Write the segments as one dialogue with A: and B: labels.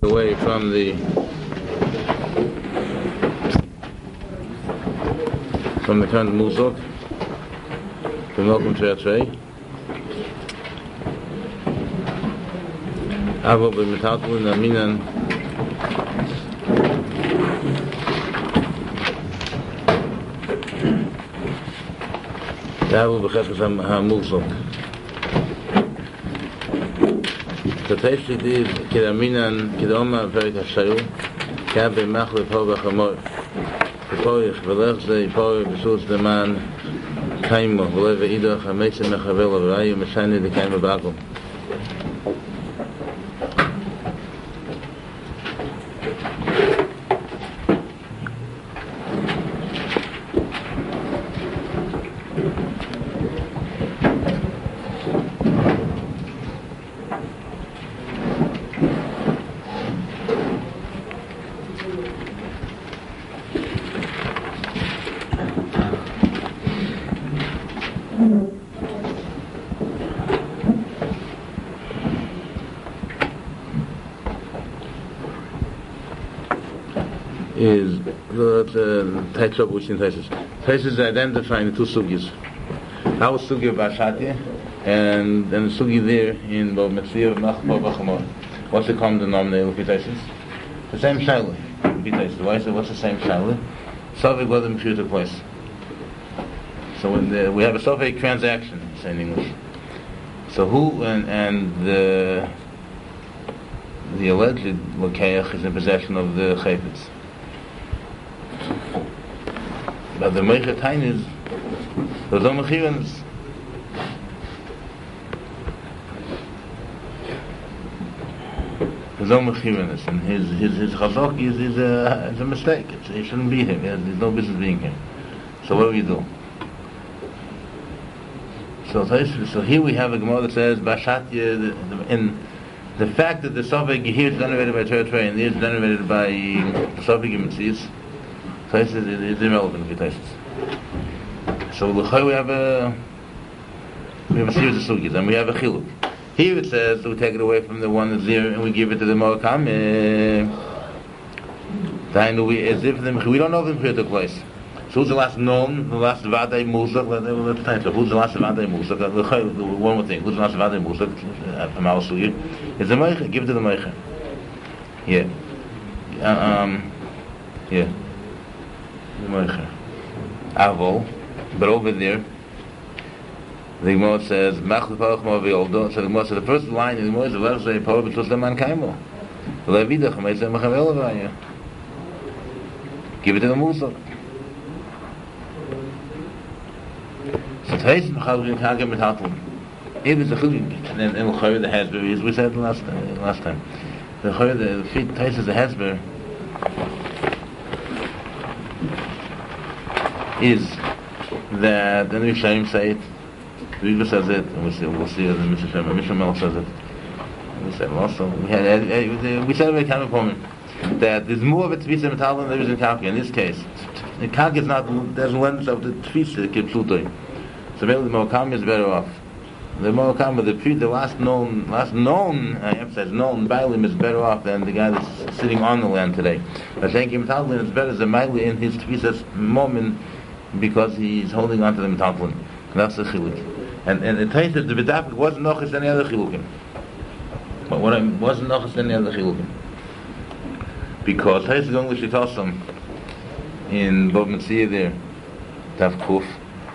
A: away from the current muzok, the welcome to Etrei. Avo b'metaltalin aminan Avo b'cheskas ha-muzok. The Teshlit is Kiraminan Kidoma Perik HaShayu Kabe Machlef Ho B'Chamor V'Poich V'Lech Zeh Poich B'Sus Deman Kaimo V'Lev V'Idach HaMetzim Mechavel V'Rayu Meshani D'Kaimo B'Akum. Is the types of which in Taisus. Taisus is identifying the two sugis. Our sugi of Bashati and then the sugi there in Bov Metzir of Machbo Bachamor. What's the common denominator of Taisus? The same Shaila. Why is it? What's the same Shaila? Sovik was in future place. So when we have a Sovik transaction, say in English. So who and the alleged Lokeach is in possession of the Chayfetz. But the Meichet Hain is there's no Mechirans. There's no Mechirans, and his Chazok is a mistake. He shouldn't be here. There's no business being here. So what do we do? So here we have a Gemara that says Bashatya, in the fact that the Sofik here is generated by Torah and there is generated by Sofik Mitzis. It's irrelevant for Taisus. So we have a series of sugis, and we have a chiluk. Here it says we take it away from the one that's there and we give it to the Morakam. As if we don't know if the took place. So who's the last known, the last Vadei Musak? Who's the last Vadei Musak? One more thing. Who's the last Vadei Musak from our sugi? It's the Meicha. Give it to the Meicha. Yeah. Yeah. Avol, but over there, the Gemara says, so the Gemara says, the first line in the Gemara is, V'lech Zeh Poich B'Sus Deman Kaimo. V'Lev V'Idach HaMetzim Mechavel V'Rayu. Give it to the Musak. So Taisus Mechalvin Kagem Metaltalin. If it's a Chiluk, and then L'Chayr the Hasber, as we said last time, the Taisus the Hasber is that the Rishonim say it, the Riva says it, and we'll see as the Mishnah Melech says it. We said also, we said very kind of comment that there's more of a Tfisa Metal than there is in Karka. In this case, the Karka is not, doesn't lend itself to Tfisa Kipsutoi. So maybe the Morakam is better off. The Morakam, the last known, I emphasize, known Bailim is better off than the guy that's sitting on the land today. But saying Metalin is better as a Maili in his Tfisa's moment, because he's holding on to the metaltalin. That's the chiluk. And it tells that the Vidafik wasn't nochis any other chilukim. But what wasn't nochis any other chilukim. Because Taisus going with Shitosam in Bov Metzia there, Tav Kuf.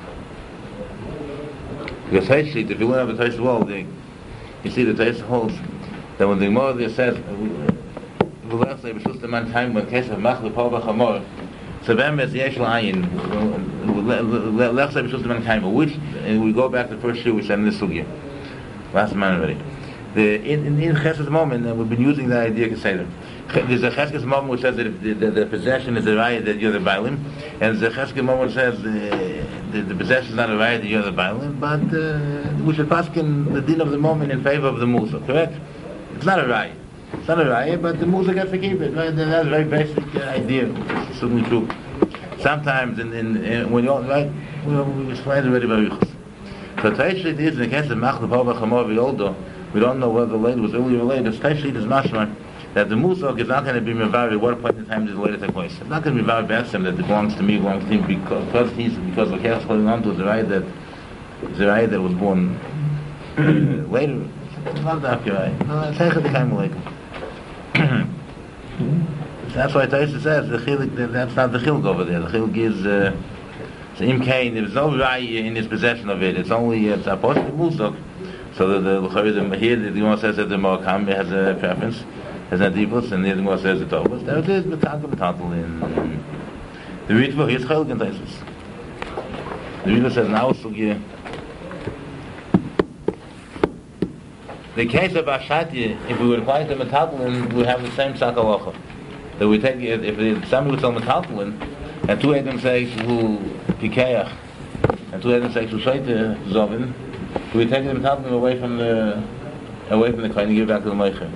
A: Because Taisus, if you want to have a Taisus well, you see the Taisus holds that when the Gemara there says, V'lech Zeh B'Sus Deman Kaimo, in case of Machlef Ho B'Chamor, so then as Yesh La'ayin, Lech Zeh B'Sus Deman Kaimo, which, and we go back to the first year we said in this sugya, last man already. In Chesed moment, we've been using that idea Keseder. There's a Chesed moment which says that if the possession is a raya that you're the Bailim, and there's a Chesed moment which says the possession is not a raya that you're the Bailim, but we should pass in the din of the moment in favor of the Musa, correct? It's not a raya. It's not a raya, but the Musa gets to keep it. Right? That's a very basic idea. It's certainly true. Sometimes when you right, we explained already by Yuchas. So Taishlit is in the case of Machlef Ho B'Chamor V'Yoldo. We don't know whether the lady was earlier or later. Taishlit is mashma that the Musok is not going to be Mevar at what point in time does it later take place. It's not going to be Mevar B'Etzem that it belongs to me, belongs to him, because the Kech is holding on to the right that was born later. It's not that right. No, it's Heichah D'Chaim Aleikum. That's why Taisa says the Chilik, that's not the Chiluk over there. The Chiluk is so Im Kain, there's no Raya in his possession of it. It's only it's a post of Musok. So the here the Gemara says that the Moakam has a preference, has a divus, and the Gemara says the Tovus. There it is, Metantal in the Ritva. Here's Chiluk and Taisus. The Ritva says now Sugya. The case of Ashati, if we would apply to Metaltalin, we have the same Sakalacha. That we take, if somebody would tell Metaltalin, and two Edom say to Pikeach, and two Edom say to Shaita Zovin, we take the Metaltalin away from the Kohen and give it back to the Meicher.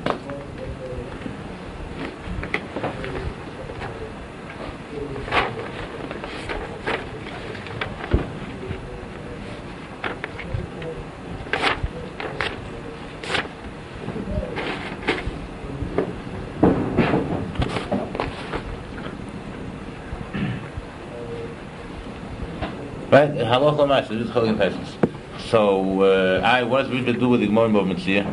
A: Right, halacha l'maaseh. This is Chiluk and Taisus. So, what does Ritva do with the Gemara of Metzia?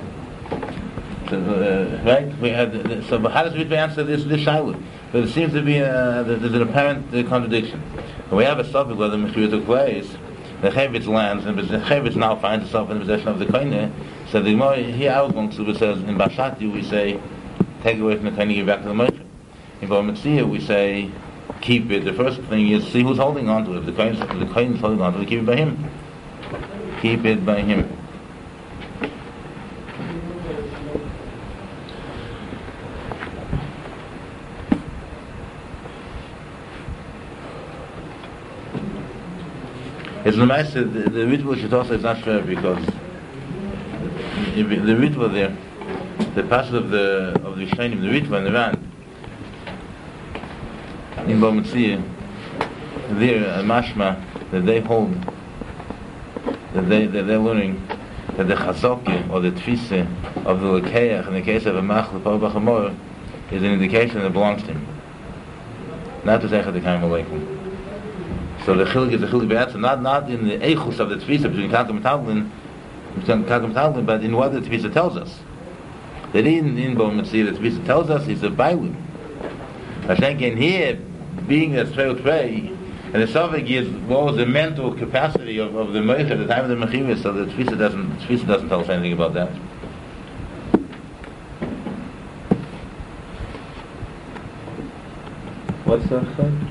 A: Right, we had. So, but how does Ritva answer this shaila? But it seems to be there's an apparent contradiction. When we have a subject where the Mechira took place, the Chevitz lands, and the Chevitz now finds itself in the possession of the Koine. So the Gemara here out going to says in Bashati we say take away from the Koine, give back to the Meicher. In Bar Metzia we say keep it. The first thing is see who's holding on to it. If the Kohen is holding on to it, keep it by him. Keep it by him. It's the nice the Ritva Shetosa is not fair because if the Ritva there, the passage of the Shainim, the Ritva and the Ran in Bar Metzia, there mashma that they hold, that they're learning that the Chazoki or the Tfise of the Lekeach in the case of a Mach L'Par B'Chamor is an indication that it belongs to him, not to Zeicha D'Chaim Aleikum. So the Chiluk is the Chiluk B'Etzem, not in the Eichus of the Tfise between Kaka and Talmud, but in what the Tfise tells us. That in Bar Metzia the Tfise tells us is a Bailim. I think in here, being a straight way, and the Sovig is what was the mental capacity of the Meicher at the time of the Mechivah, so the Tfisa doesn't tell us anything about that.
B: What's that?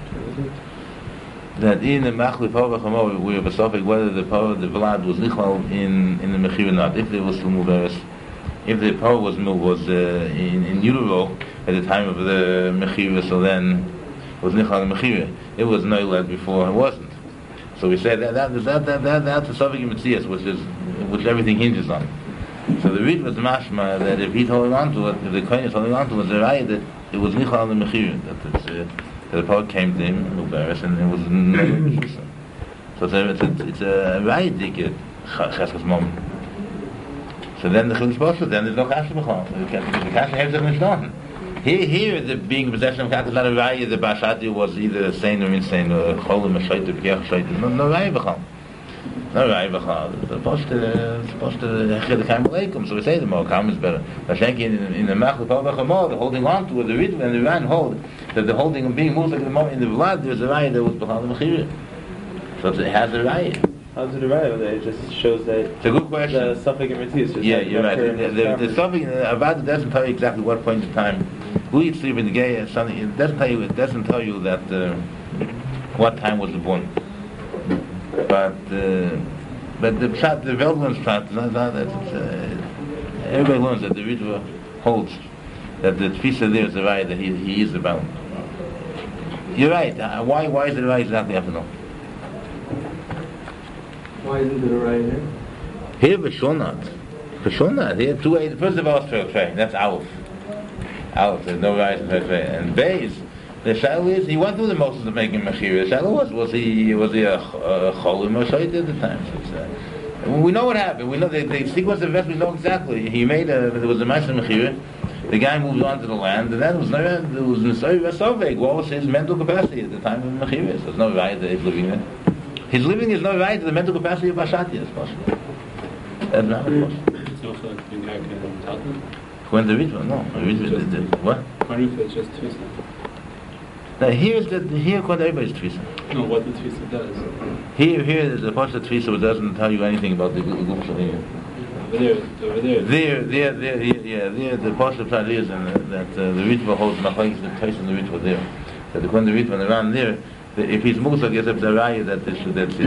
A: That in the Machli Power Chamor we have a Sovig whether the power of the Vlad was Nichal in the Mechivah or not. If there was still Muveres, if the power was in utero at the time of the Mechivah, so then it was Nichal Mechivah. It was Noilad before it wasn't. So we said that's the Sovig Metzias, which everything hinges on. So the read was mashma that if he's holding on to it, if the Kohen is holding on to it, the Raya that it was Nichal Mechivah, that the power came to him, Mubarak, and it was Noilad. So it's a Raya Dike Cheskas moment. So then the Chiluk B'Oshel, then there's no Kasha B'Chol. The Kasha has it not done. Here, the being in possession of Kasha is not a Raya. The Bashati was either sane or insane, or Cholim, or Shaita, P'Kech, Shaita. No Raya B'Chol. No Raya B'Chol. It's supposed to Hechid D'Chaim Aleikum. So we say the Moakam is better. But I think in the Mach L'Par B'Chamor, the holding on to it, the Ritva and the Ran hold, that the holding and being moved like the moment in the Vlad, there's a Raya that was B'Chol L'Mechirah. So it has a Raya.
B: How's it right? It just shows that
A: it's a good question.
B: The Suffolk and Metzia is just
A: you're right. The Suffolk Avada doesn't tell you exactly what point in time. Who eats sleep in the gay something. It doesn't tell you that what time was the born. But the Veldman's plant everybody learns that the Ritva holds that the Tfisa there is the right that he is the bound. You're right. Why is it right? Exactly, you have to know.
B: Why isn't it a right here?
A: Here, for sure not. Here, first of all, it's Trey. That's Aleph. There's no rise in Trey. And Beis, the Shiloh is, he went through the motions of making Mechira. The Shiloh was he a Cholim or Shaita at the time? So we know what happened. We know the sequence of events, we know exactly. He made there was a Ma'aser Mechira. The guy moved on to the land, and then it was Nesoi Vesoveg. What was his mental capacity at the time of Mechiris? There's no right that he's living there. His living is no right to the mental capacity of Bashati, is possible. That's not possible.
C: It's also like being back in Talmud.
A: When the Ritva, no. What?
C: Marufa is just Tfisa.
A: Now here according to everybody's Tfisa.
C: No, what the Tfisa does.
A: Here is the part of Tfisa which doesn't tell you anything about the Guf Shalim.
C: Over there.
A: There, the part of Pshat is that the Ritva holds Machlekes, the place in the Ritva there. That when the Ritva around there, if he's Musa gets up the Raya, that's it.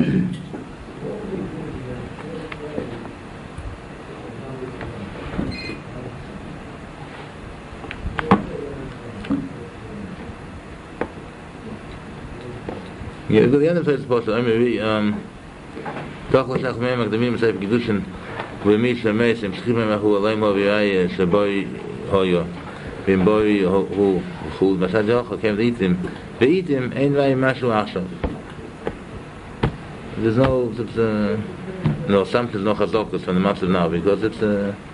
A: Yeah, the end of the post. I mean, Tachlas Achmei Magdamim Seif Gedushin V'mi Shemei Sem Schimei Mahu Alei Mo V'yai Shaboi Hoyo V'im Boi Hu Masad Yochel Kem V'itim Ein V'ai Mashu Achshav. There's no assumptions, no chazokas from the Matzav now, because it's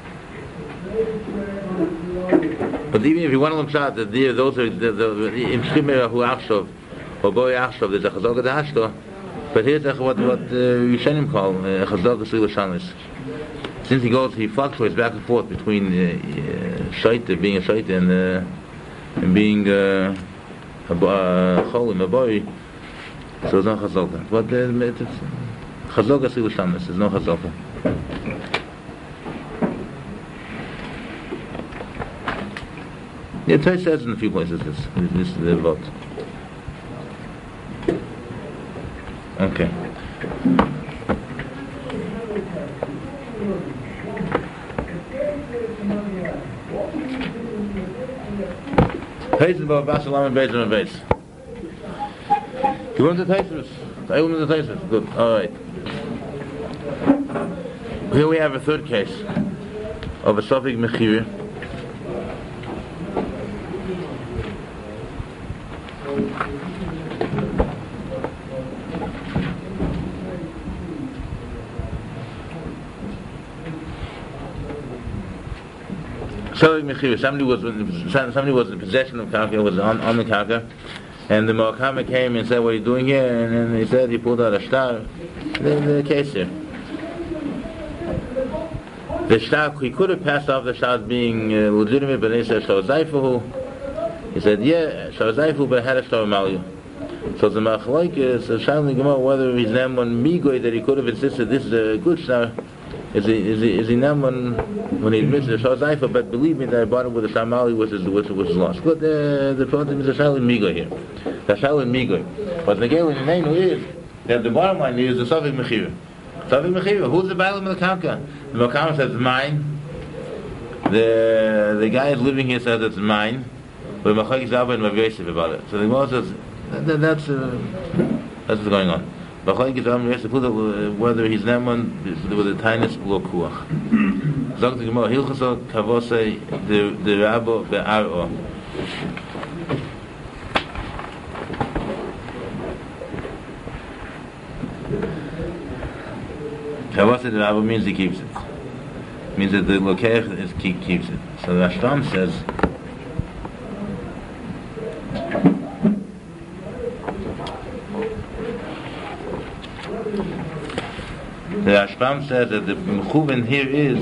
A: but even if you want to look at that, those are the Im Schimei Mahu Achshav or Boi Achshav, there's a chazokas Achshav. But here's what Rishonim call chazokas Ilashanis. Since he fluctuates back and forth between shaita, being a shaita, and being a cholim, a boy. So it's not chazaka. But it's chazokas Ilashanis. There's no chazaka. Yeah, Tais says in a few places this is the vote. Okay. Taisus about Basalam and Beis and Beis. You want the Taisus? I want the Taisus. Good. All right. Here we have a third case of a Sofik Mechira. Somebody was in possession of Karka, was on the Karka, and the Mu'akama came and said, "What are you doing here?" And then he said he pulled out a star. The case here. The star, he could have passed off the star as being legitimate, but he said Shazaifuhu. He said, "Yeah, Shazaifuhu, but I had a star Malia." So the Machlok is Shalom Gemara whether he's named one Migoy that he could have insisted this is a good star. Is he named when he admits the Shazaifa, but believe me that I bought it with a Shamali which is lost. But the problem is a Shalom Migoy here. The Shalom Migoy. But the Galen name is that the bottom line is the Sofik Mechira. Sofik Mechira. Who's the Baalam of the Kanka? The Makam says it's mine. The guy is living here says it's mine. But Machak is and Mav about it. So the Gemara says that's what's going on. Whether he's Neman with the tiniest lokuach. Zog the Gemara Hilchasol Kavosei the Rabo be'aro. Kavosei the Rabo means he keeps it. Means that the Lokech keeps it. So the Rashbam says. The Rashbam says that the Mechuven here is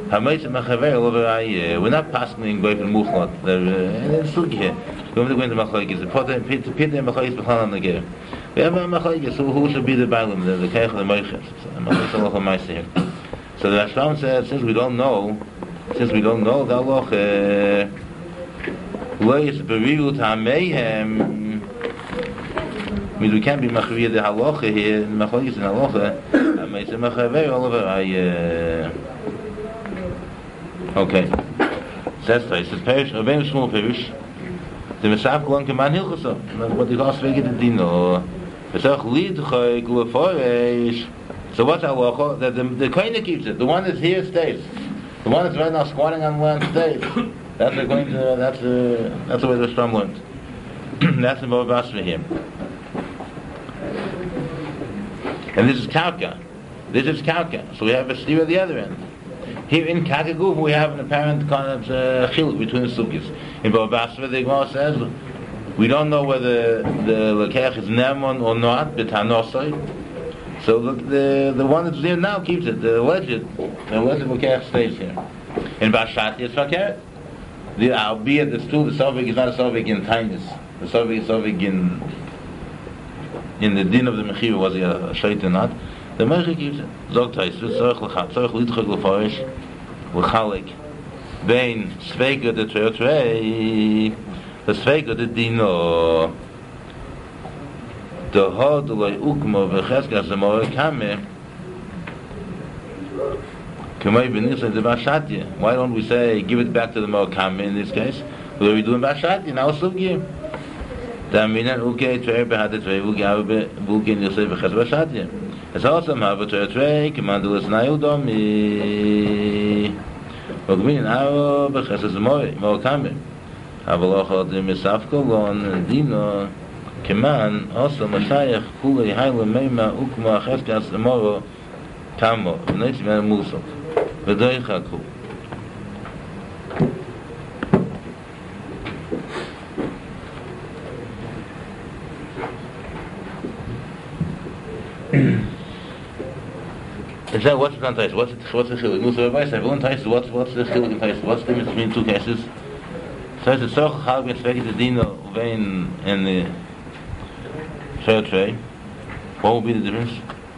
A: we're not passing by from Muchlot. And it's Sugi here. We're going to go into Machlokes. The Pit and Machlokes B'chal on the Ger. We have a Machlokes. So who should be the Baalim, the Keich and the Moiches? So the Rashbam says, since we don't know, the Allah Lois Beriut HaMeihem. Means we can't be machvir the halacha here. Machlokes in halacha. It's a machaver all over. Okay. That's right. It's perish. A very small perish. The Mesach long keman hilchasa. What the cost wegen the dino. Mesach lead chay gluforish. So what's halacha? That the kohen keeps it. The one that's here stays. The one that's right now squatting on land stays. That's the going to. That's the way the Stram learned. That's the Mavas for him. And this is Kauka. So we have a steer at the other end. Here in Kakaguf, we have an apparent kind of chiluk between the sukkahs. In Bava Basra, the Gemara says, we don't know whether the lekech is nemon or not, b'tanosai. So the one that's there now keeps it. The alleged lekech stays here. In Bashati, it's fakert. Albeit it's true, the sovig is not a sovig in tainis. The sovig is sovig in the din of the mechira, was he a shait or not? The Moshe keeps it. Zog Taisus, tzorich lidchok l'farish, l'chalik, bein sveika de treotrei, the sveika de dino, the hod loy ukmo v'cheskas amore kame, kamei b'nisay de Bashatya. Why don't we say, give it back to the Morakame in this case? What are we doing Bashatya? Now Suvgi. Daminan uke trei behad trei uge vulkin yosef v'ches Bashatya. It's also have a trei commandul snayu domi. Ogmin aro b'ches Morakame. Havalochot misafko lon dino keman also mashayach kulei hayla meima ukma cheskas amoro tamo. V'neis men musok. V'doy chaku. Is that what's the context? What's the chiluk? Musa Rabbi said, what's the chiluk in Tais? What's the difference between two cases? So it's a tzorch chal b'tzveki the dino uvein and the trei. What would be the difference?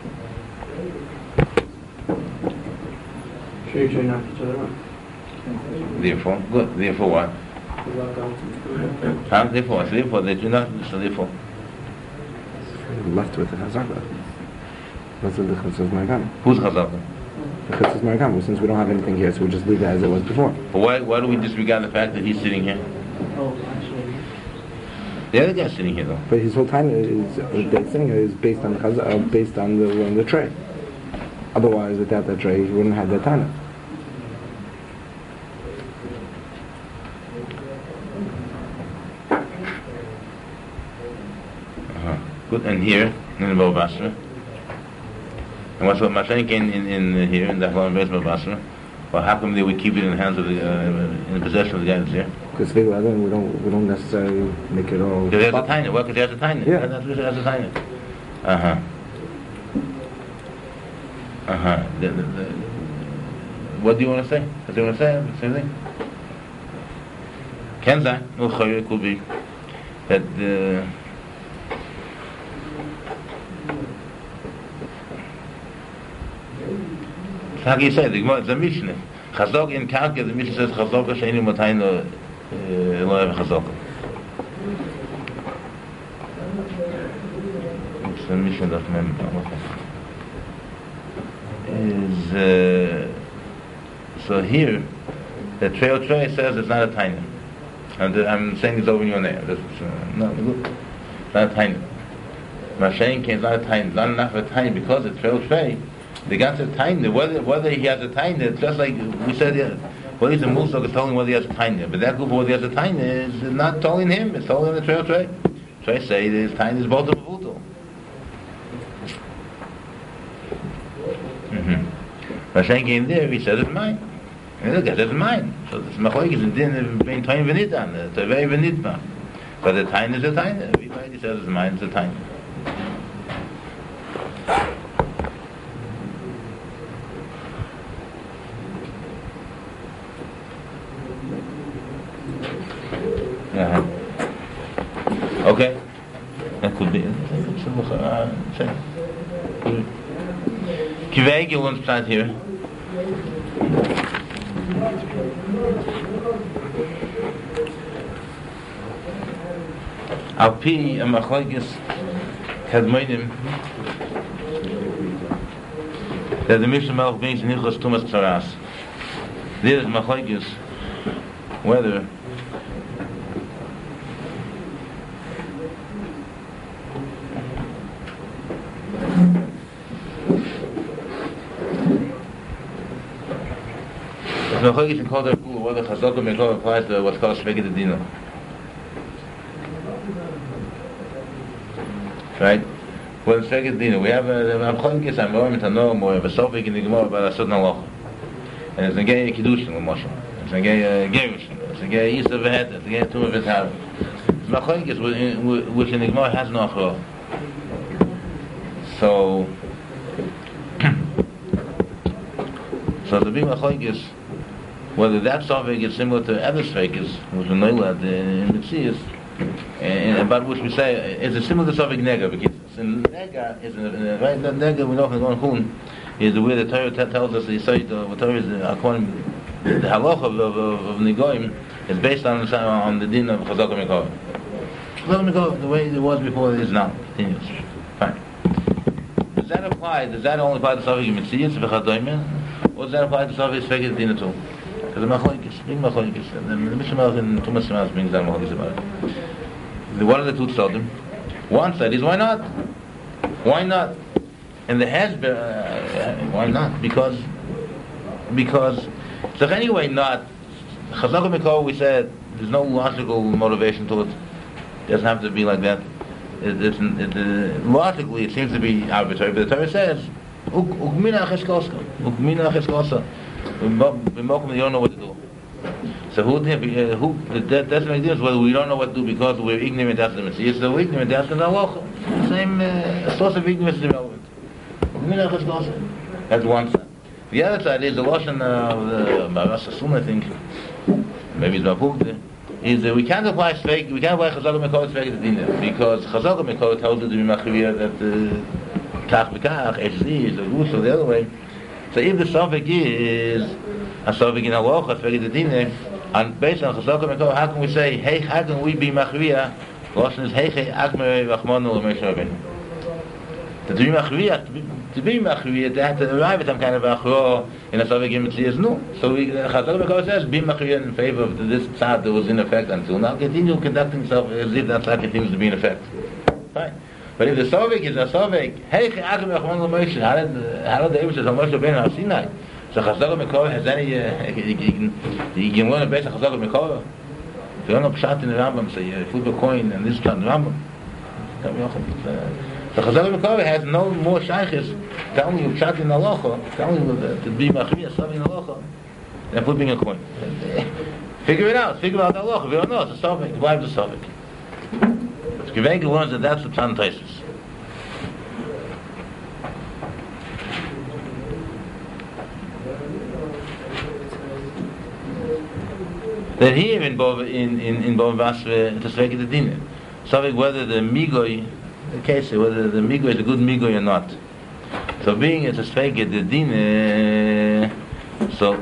B: Trey knocked each other out.
A: Therefore, good. Therefore what? Huh? Therefore they do not. So therefore,
D: left with the chazaka. That's what the chatzos margam.
A: who's chazaka?
D: The chatzos margam. Since we don't have anything here, so we just leave it as it was before.
A: But why do we disregard the fact that he's sitting here? The other guy's sitting here though.
D: But his whole time is sitting here is based on the chazaka, based on the tray. Otherwise, without that tray, he wouldn't have that time.
A: Good. And here in the Bava Basra. And what's what Mashenk in here in the Halaman base of Basra? Well, how come they would keep it in the hands of the in the possession of the guy that's here?
D: Because we don't necessarily make it all.
A: Because he has a tiny. Well, because he has a tiny.
D: Yeah.
A: That's because he has a tiny. What do you want to say? What do you want to say? The same thing. Kenzai, it could be that. How can you say? It's a Mishnah. Chazok in Karka, the Mishnah says Chazok she'enu matayno lo have Chazok. It's a Mishnah that is so here the Trey says it's not a tiny. And I'm saying it's over in your name. That's not good. It's not a tiny. Mashayin is not a tiny. It's not enough of a tiny because it's Trey. The ganze tiny, whether he has a tiny, it's just like we said, whether he's a musok is telling whether he has a tiny. But that group whether he has a tiny is not telling him, it's telling the Trey. Trey say his tiny is both of a vutal. Mashayin in there, he says it's mine. And look, it's mine. So this machlokes is in din being tiny v'nitan, it's a very v'nitma. But the tiny is a tiny. Everybody says it's mine, it's a tiny. Okay, that could be. Kiveg, you want to start here? Al pi a machlokes kadmonim that the Mishnah Melech brings nichos tumas tzaras. There is machlokes whether the machlokes in Kol Derech Kula whether Chazaka Mekor applies to what's called Shveged Adina. Right? Well, Shveged Adina, we have a machlokes on Morim Tanom or a Sofik in the Gemara about a certain halacha. and it's a gay Kiddushin, Moshe. It's a gay Gerushin. It's a gay Yisra V'het. It's a gay Tumah V'Tara. It's Machlokes which in the Gemara has no Achra. So the big Machlokes, whether that Sovig is similar to other Sfeikes, which we know that in Metzias, and about which we say is it similar to Sovig Nega, because in Nega is in the right Nega we know from the Hun is the way the Torah tells us the Torah is according the halacha of Negoim is based on the din of Chazak Mikol. Chazak Mikol, the way it was before it is now, continues. Fine. Does that apply? Does that only apply to Sovig Metzias v'Chadoyim, or does that apply to Sovig Sfeikes Din too? Because the Machlokes, big Machlokes, and the Mishnah Melech in Tumas Shemas brings down Machlokes about it. What are the two tzodim? One side is why not? Why not? And the Hezber, why not? Because so anyway not. Chazak Mikol, we said there's no logical motivation to it. It doesn't have to be like that. Logically it seems to be arbitrary, but the Torah says Ukmina Cheskoska. You don't know what to do. So who that's the idea is whether we don't know what to do because we're ignorant as the Messiah. So we're ignorant as the halacha. Same source of ignorance is irrelevant. That's one side. The other side is the lashon of the Baras Asum, I think. Maybe it's Mapukte. Is that we can't apply Chazak Mikol Sfeik Dinah because Chazak Mikol tells you to be machriya that Kach B'Kach, HZ is the Rus or the other way. So if the Safek is a Safek in halacha Sfeik Dinah, and based on Chazak Mikol, how can we say, hey, how can we be machriya? The lashon is hey, Agmer Rachmanu L'Moshe Rabbeinu. To be machriya, they have to arrive at some kind of achro in a Safek in Metzias. No. So Chazak Mikol says, be machriya in favor of this tzad that was in effect until now. Continue conducting himself as if that tzad continues to be in effect. Fine. But if the Sovik is a Sovik, hey, how did the Eibush of Moshe Rabbeinu on Sinai? So Chazak Mikol has any, you can learn it based on Chazak Mikol. If you don't know Pshat in the Rambam, say you flip a coin and this Pshat in the Rambam. So Chazak Mikol has no more shaykhs telling you Pshat in the Halacha, telling you to be Machriya, Sovik in the Halacha, than flipping a coin. Figure it out, figure out the Halacha. If you don't know, it's a Sovik, why is it a Sovik? Gevenge learns that that's the Pshat Taisus. That here in Bava Basra it's a Sfeik the Dinah. So whether the Migoy, the case whether the Migoy is a good Migoy or not. So being it's a Sfeik the Dinah, so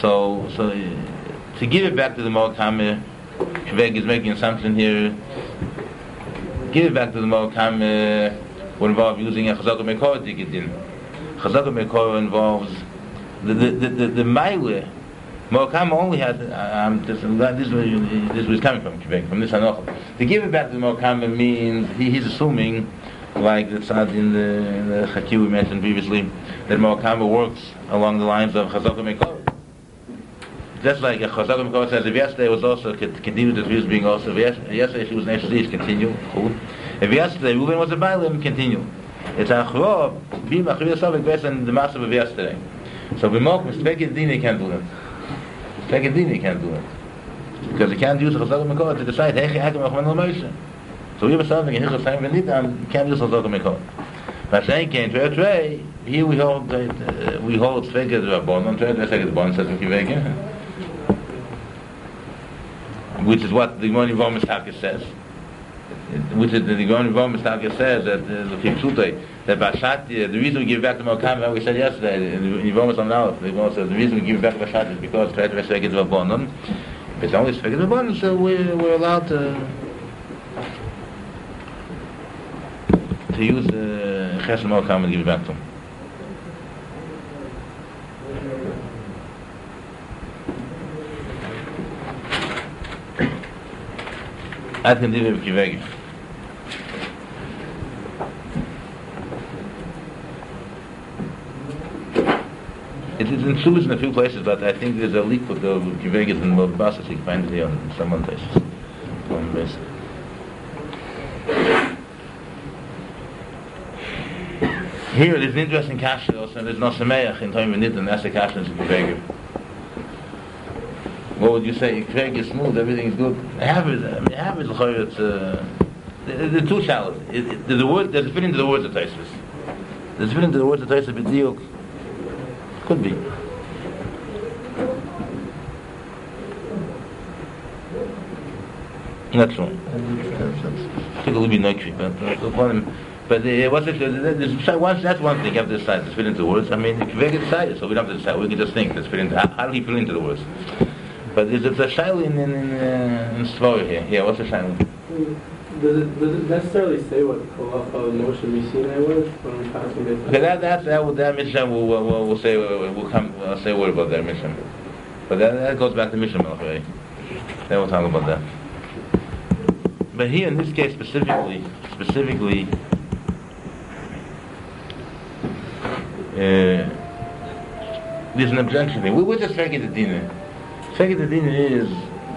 A: to give it back to the Mokamer, Kveg is making an assumption here. Give it back to the Mokamer would involve using a Chazak Mikol to get in. Chazak Mikol involves the Maile. Moakam only had this is where it's coming from this Hanocha. To give it back to Moakam means he's assuming, like the tzad in the Chaki we mentioned previously, that Moakam works along the lines of Chazak Mikol. Just like Chazak Mikol says, if yesterday was also continued as he was being also, if yesterday she was an Eshlish, continue. If yesterday Reuben was a Bailim, continue. It's Achro, be Machriya Sovik based on the massive of yesterday. So B'Mokum, Sfeik Dini can't do that. Sfeik Dini can't do it. Because he can't use Chazak Mikol to decide, hey, Hakim Achman L'Moshe. So we have something in Hilchos Chaim V'Nitam, you can't use Chazak Mikol. But saying came to Trey, here we hold Sfeik Rabbanon, Trey Sfeik Rabbanon says Mekivege, which is what the Gemara Yevamah Mistaka says. Which is the Gemara Yevamah Mistaka says that that Bashat, the reason we give back to Moakam, we said yesterday, in Yevamah Samnalef, the Gemara says the reason we give back to Bashat is because Trey Sfeik Rabbanon. If it's only Sfeik Rabbanon, so we're allowed to use Chesed Moakam and give it back to him. I can do it with Kivegi. It is in Shulus in a few places, but I think there's a leak with the Kivegi in the Basas. You can find it here on some other places. Here, there's an interesting kasha also. There's no Sameach in Toim V'Nitan, that's the kasha in Kivegi. what would you say? Kveg is smooth, everything is good. Half is l'chayr, it's the two shallows. The word there's a fitting to the words of Taisus. There's a fitting to the words of Taisus b'diuk. Could be. Not true. Take a little bit noikri, but what's it? Once that's one thing. You have to decide to fit into the words. I mean, Kveg is decided, so we don't have to decide. We can just think. Let's fit into. How do you fit into the words? But there's a shaila in Svar here. Yeah, what's the shaila?
B: Does it necessarily say what Kolach of Moshe Sinai was when we're passing this?
A: Okay, that Mishnah we'll say we'll say a word about that Mishnah. But that goes back to Mishnah Melech, right? Then we'll talk about that. But here in this case specifically, there's an objection here. We're just Fekid Adina. Fekid Adina is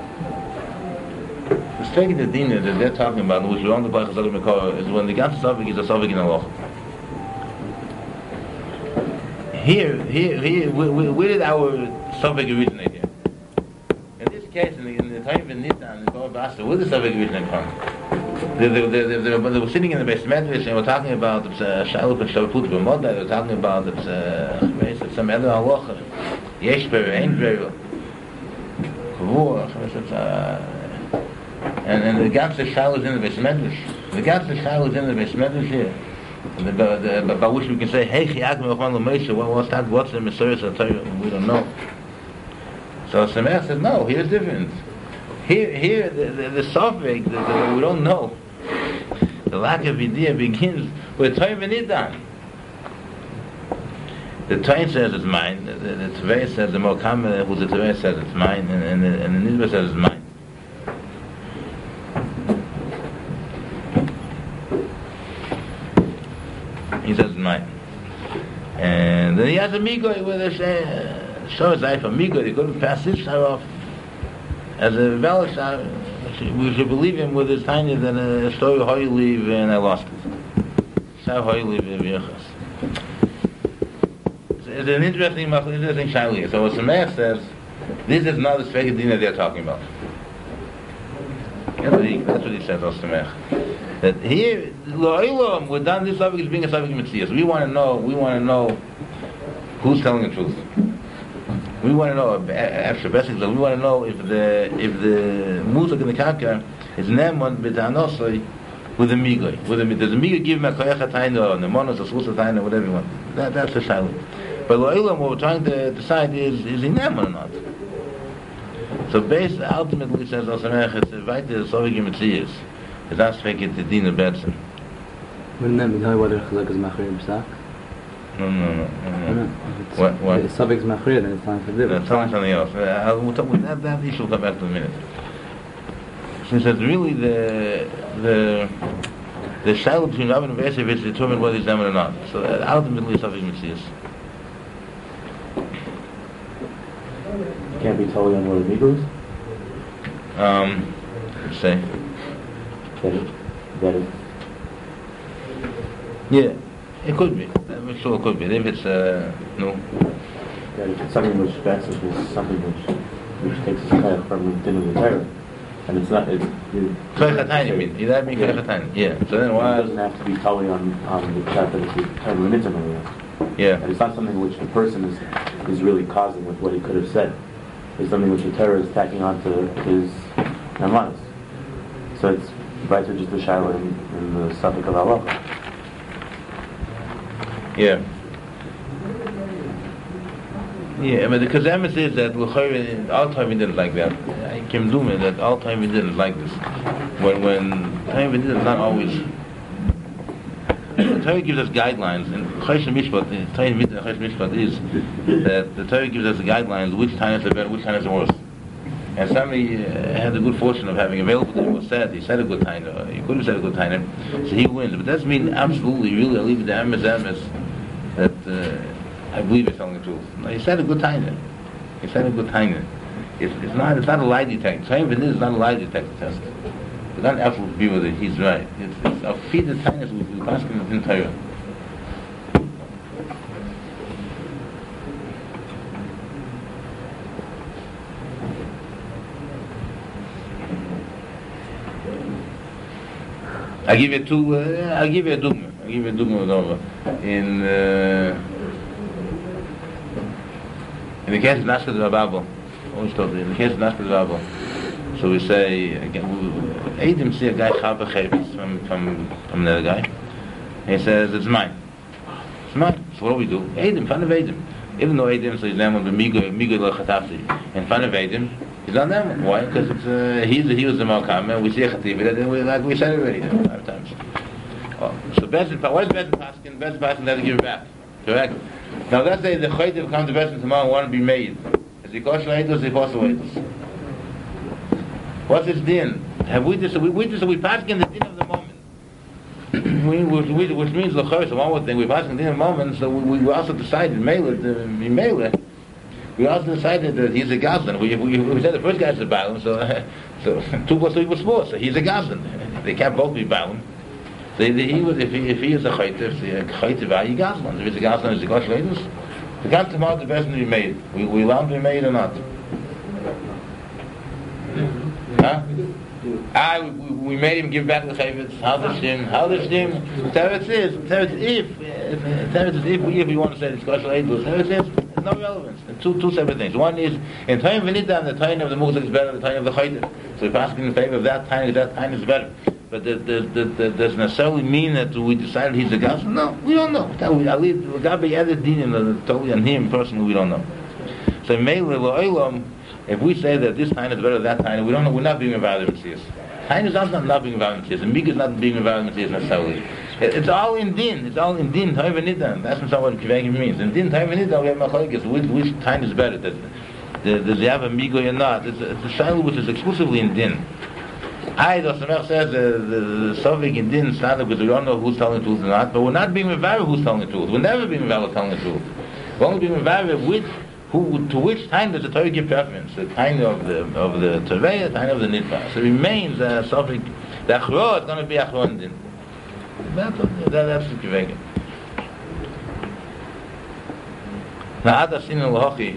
A: the Fekid Adina that they're talking about, which we're on the Baruch Hazak Mekor, is when the ganze Safek is a Safek in Allah. Here, where did our Safek originate here? In this case, in the time of Nisan, the Torah Basta, where did the Safek originate from? They were sitting in the Beis Medrash and were talking about Shaluf and Shavaput B'Moda. They were talking about some other halacha, Yesh B'Rer, Ein B'Rer, Kavur, and the ganze Shal is in the Beis Medrash. The ganze Shal is in the Beis Medrash here. By which we can say, hey, Chiyak Me'achman L'Moshe, what's the Messiah? We don't know. So Sameach says, no, here's different. Here, the Safek, we don't know. The lack of idea begins with Toy V'Nidan. The Toy says it's mine. The Tvei says the Mokam, who's the Tvei says it's mine, and the Nidba says it's mine. He says it's mine. And then he has a Migoy with a show his life a Migoy. He couldn't pass this shah off as a valid shah. We should believe him with his tiny than a story how you leave and I lost it. Shah how you leave in Yechas. It's an interesting shayli. So what Sameach says, this is not the Sfekid Dina they're talking about. That's what he says, Sameach. That here, Lo'ilam, we're done this subject is being a subject of Metzias. We want to know who's telling the truth. We want to know, after basically, we want to know if the Muzak in the Karka is Neman b'Ta'anosoi with the Migoy. Does the Migoy give him a Koyach HaTayna or Nemonos or Sus HaTayna, whatever you want. That's the Shiloh. But Lo'ilam, what we're trying to decide is he Neman or not? So based, ultimately, says Osamech, it's a weiter Sovig in Metzias. It's not Sfekid the Dina Betson.
E: Wouldn't that be whether Chazak is Machrir B'Sak?
A: No. What?
E: If the Safek is Machrir, then it's time for Dibur.
A: That's something else. We'll talk about that issue. We'll come back to in a minute. Since it's really the shadow between Rabban and Vesef is determined whether he's Neman or not. So ultimately, Safek Metzias.
E: Can't be totally on what the Migros?
A: Let's say.
E: That is.
A: Yeah, it could be. I'm sure it could be. If it's no.
E: That if it's something which passes is something which takes us kind of from the dinner terror. And it's not.
A: Koyach you mean? That means Koyach Yeah. So then why?
E: It doesn't have to be totally on the fact that it's kind of limited on it.
A: Yeah.
E: And it's not something which the person is really causing with what he could have said. It's something which the terror is tacking onto his namanis. So it's right to just the Shiloh in the Safek of Allah.
A: Yeah. Yeah, but the Kazamis is that all time we didn't like that. I can do that all time we didn't like this. When time we didn't not always. The Torah gives us guidelines, and Chosh Mishpat, the Torah Mishpat is that the Torah gives us the guidelines which time is the better, which time is the worst. And somebody had the good fortune of having available to him was said, he said a good time, he could have said a good time, so he wins. But that doesn't mean absolutely, really, I leave it to Emes that I believe he's telling the truth. No, he said a good time. He said a good time. It's not a lie detector. Time is not a lie detector test. It's not absolute view that he's right. It's a feed the tightness with the constant in Torah. I'll give you two. I'll give you a dogma. Over in the case of Nashka Rababo. Always told you in the case of Nashka Rababo. So we say again, Eidim see a guy Chava Chavis from another guy. He says it's mine. It's mine. So what do we do? Eidim, fun of Eidim. Even though Eidim, so he's named on the Migo Lo Chatafti. In fun of Eidim, he's not named. Why? Because it's he was the Malkam, and we see a Chativ, and like we said already 5 times. Oh, so Bezin, what is Bezin Paskin? Bezin Paskin doesn't give it back. Correct? Now let's say the Chaytiv comes to Bezin tomorrow and want to be made. Is he kosher Eidos? Is he kosher Eidos? What's his din? Have we just we pass in the din of the moment? which means the first one more thing we pass in the din of the moment. So we also decided Mele. We also decided that he's a goblin. We said the first guy's a Balaam, so 2 + 3 was 4. So he's a goblin. They can't both be Balaam. So if he is a chaytiv, he goblin. If he's a goblin, is he gosh ladies? We can't come out the best to be made. We allow him to be made or not? Huh? We made him give back the chavetz. How the shim? Teretz is if we want to say it's kosher eidus. Teretz is no relevance. Two separate things. One is in time v'nida, and the time of the mugzak is better than the time of the chaytiv. So if asking in favor of that time is better. But does necessarily mean that we decided he's a gospel? No, we don't know. I leave Gabi added din totally on him personally. We don't know. So if we say that this time is better than that time, we don't know. We're not being involved in Messias. Time is not being involved in Messias. And Mig is not being involved in Messias necessarily. It's all in din. It's all in din. That's what Kivagim means. In din, we have machlokes. Which time is better? Does he have a migo or not? It's a shaila which is exclusively in din. The Samech says the Sovik in din started because we don't know who's telling the truth or not, but we're not being involved who's telling the truth. We're never being involved telling the truth. We're only being involved with to which time does the Torah give preference? The time of the Torah, the time of the Nidva. So it remains Sovik. The Achro is going to be Achro in din. That's the Kivagim. Now, Ada Sin al-Hochi.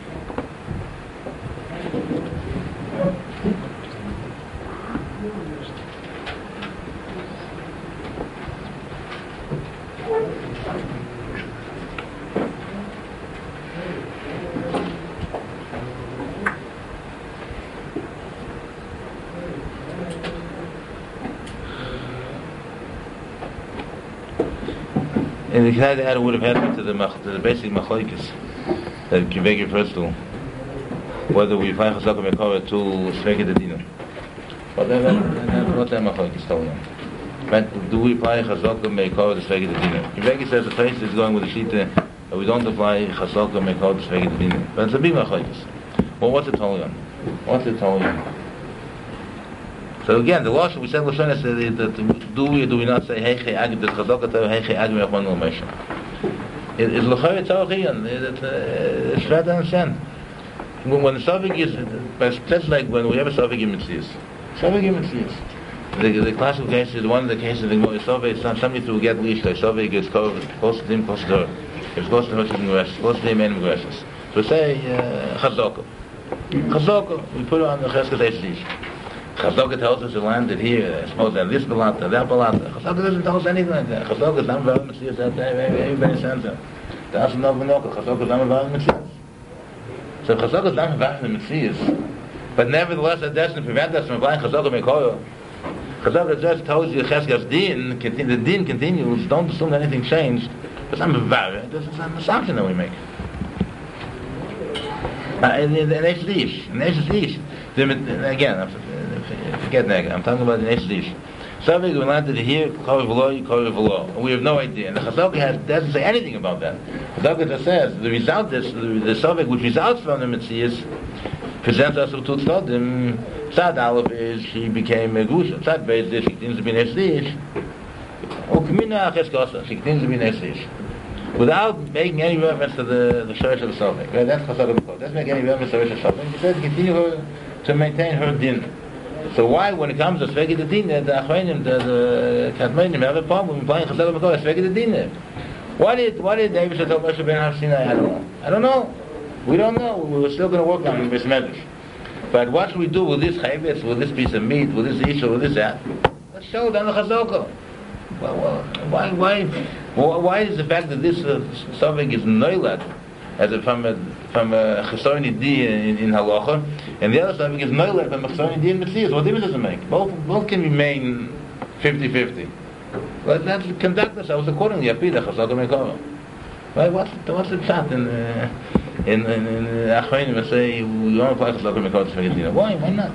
A: And the K'nai would have had to the basic machlokes that Kivagim refers to, whether we find Chazaka Mekora to Sveged Adina. But that's not that machlokes telling them. But do we apply Chazaka Mekora to Sveged Adina? Kivagim says the place is going with the Shita that we don't apply Chazaka Mekora to Sveged Adina. But it's a big machlokes. Well, what's it telling them? So again, the Lashon, we said Lashon is that do we or do we not say Heichei Agim, that Chazaka Torah Heichei Agim Yachman L'Meshem? It's L'chayr Tzarchiyan. It's hard to understand. When the Sovik is, that's like when we have a Sovik in Metzius. The classical case is one of the cases of the Sovik. Somebody to get leashed. Sovik is close to him, close to her. If it's close to her, she can rest. Close to him, and regresses. So say Chazaka. We put it on the Chesed Eish. Chazaka tells us the land that here, I suppose that this balata, that balata. Chazaka doesn't tell us anything like that. Chazaka is not involved in Messias. Everybody sends him. That's enough of Chazaka is not involved in Messias. So Chazaka is not involved in Messias, but nevertheless that doesn't prevent us from applying Chazaka Mekoyo. Chazaka just tells you Cheskas Din, the Din continues. Don't assume that anything changed. But I'm involved. This is an assumption that we make. In Eish Lish. Again, forget that. I'm talking about the Eish Lish. Sovik we landed here, Kori we have no idea. And the Chazaka doesn't say anything about that. Chazaka just says the result is the Sovik which results from the Metzias presents us with Tutzodim. Tzad Aleph is she became a Gusha. Tzad Beis is she continues to be an Eish Lish. Or Kamina Cheskosa, she continues to be an Eish Lish. Without making any reference to the Shorish of the Sovik. Right? That's Chazaka B'Kol. Doesn't make any reference to the Shorish of the Sovik. He says continue to maintain her din. So why, when it comes to Sveged Adin, the Achronim, the Kadmonim have a problem with playing Chazaka B'Kol, Sveged Adin? Why did David tell Moshe Ben Har Sinai? I don't know. We don't know. We're still going to work on this Medrash. But what should we do with this chayvetz, with this piece of meat, with this issue, with this that? Let's show it on the Chazaka. Well, why is the fact that this suffix is noilad as from a chesoni di in halacha, and the other suffix is noilad from a chesoni di in Metzias? What difference does it make? Both can remain 50-50. But let's conduct ourselves accordingly. Apida Chazaka Mekara. Right? What's the chat in Achronim and say we don't apply Chazaka Mekara to Shvagadina? Why not?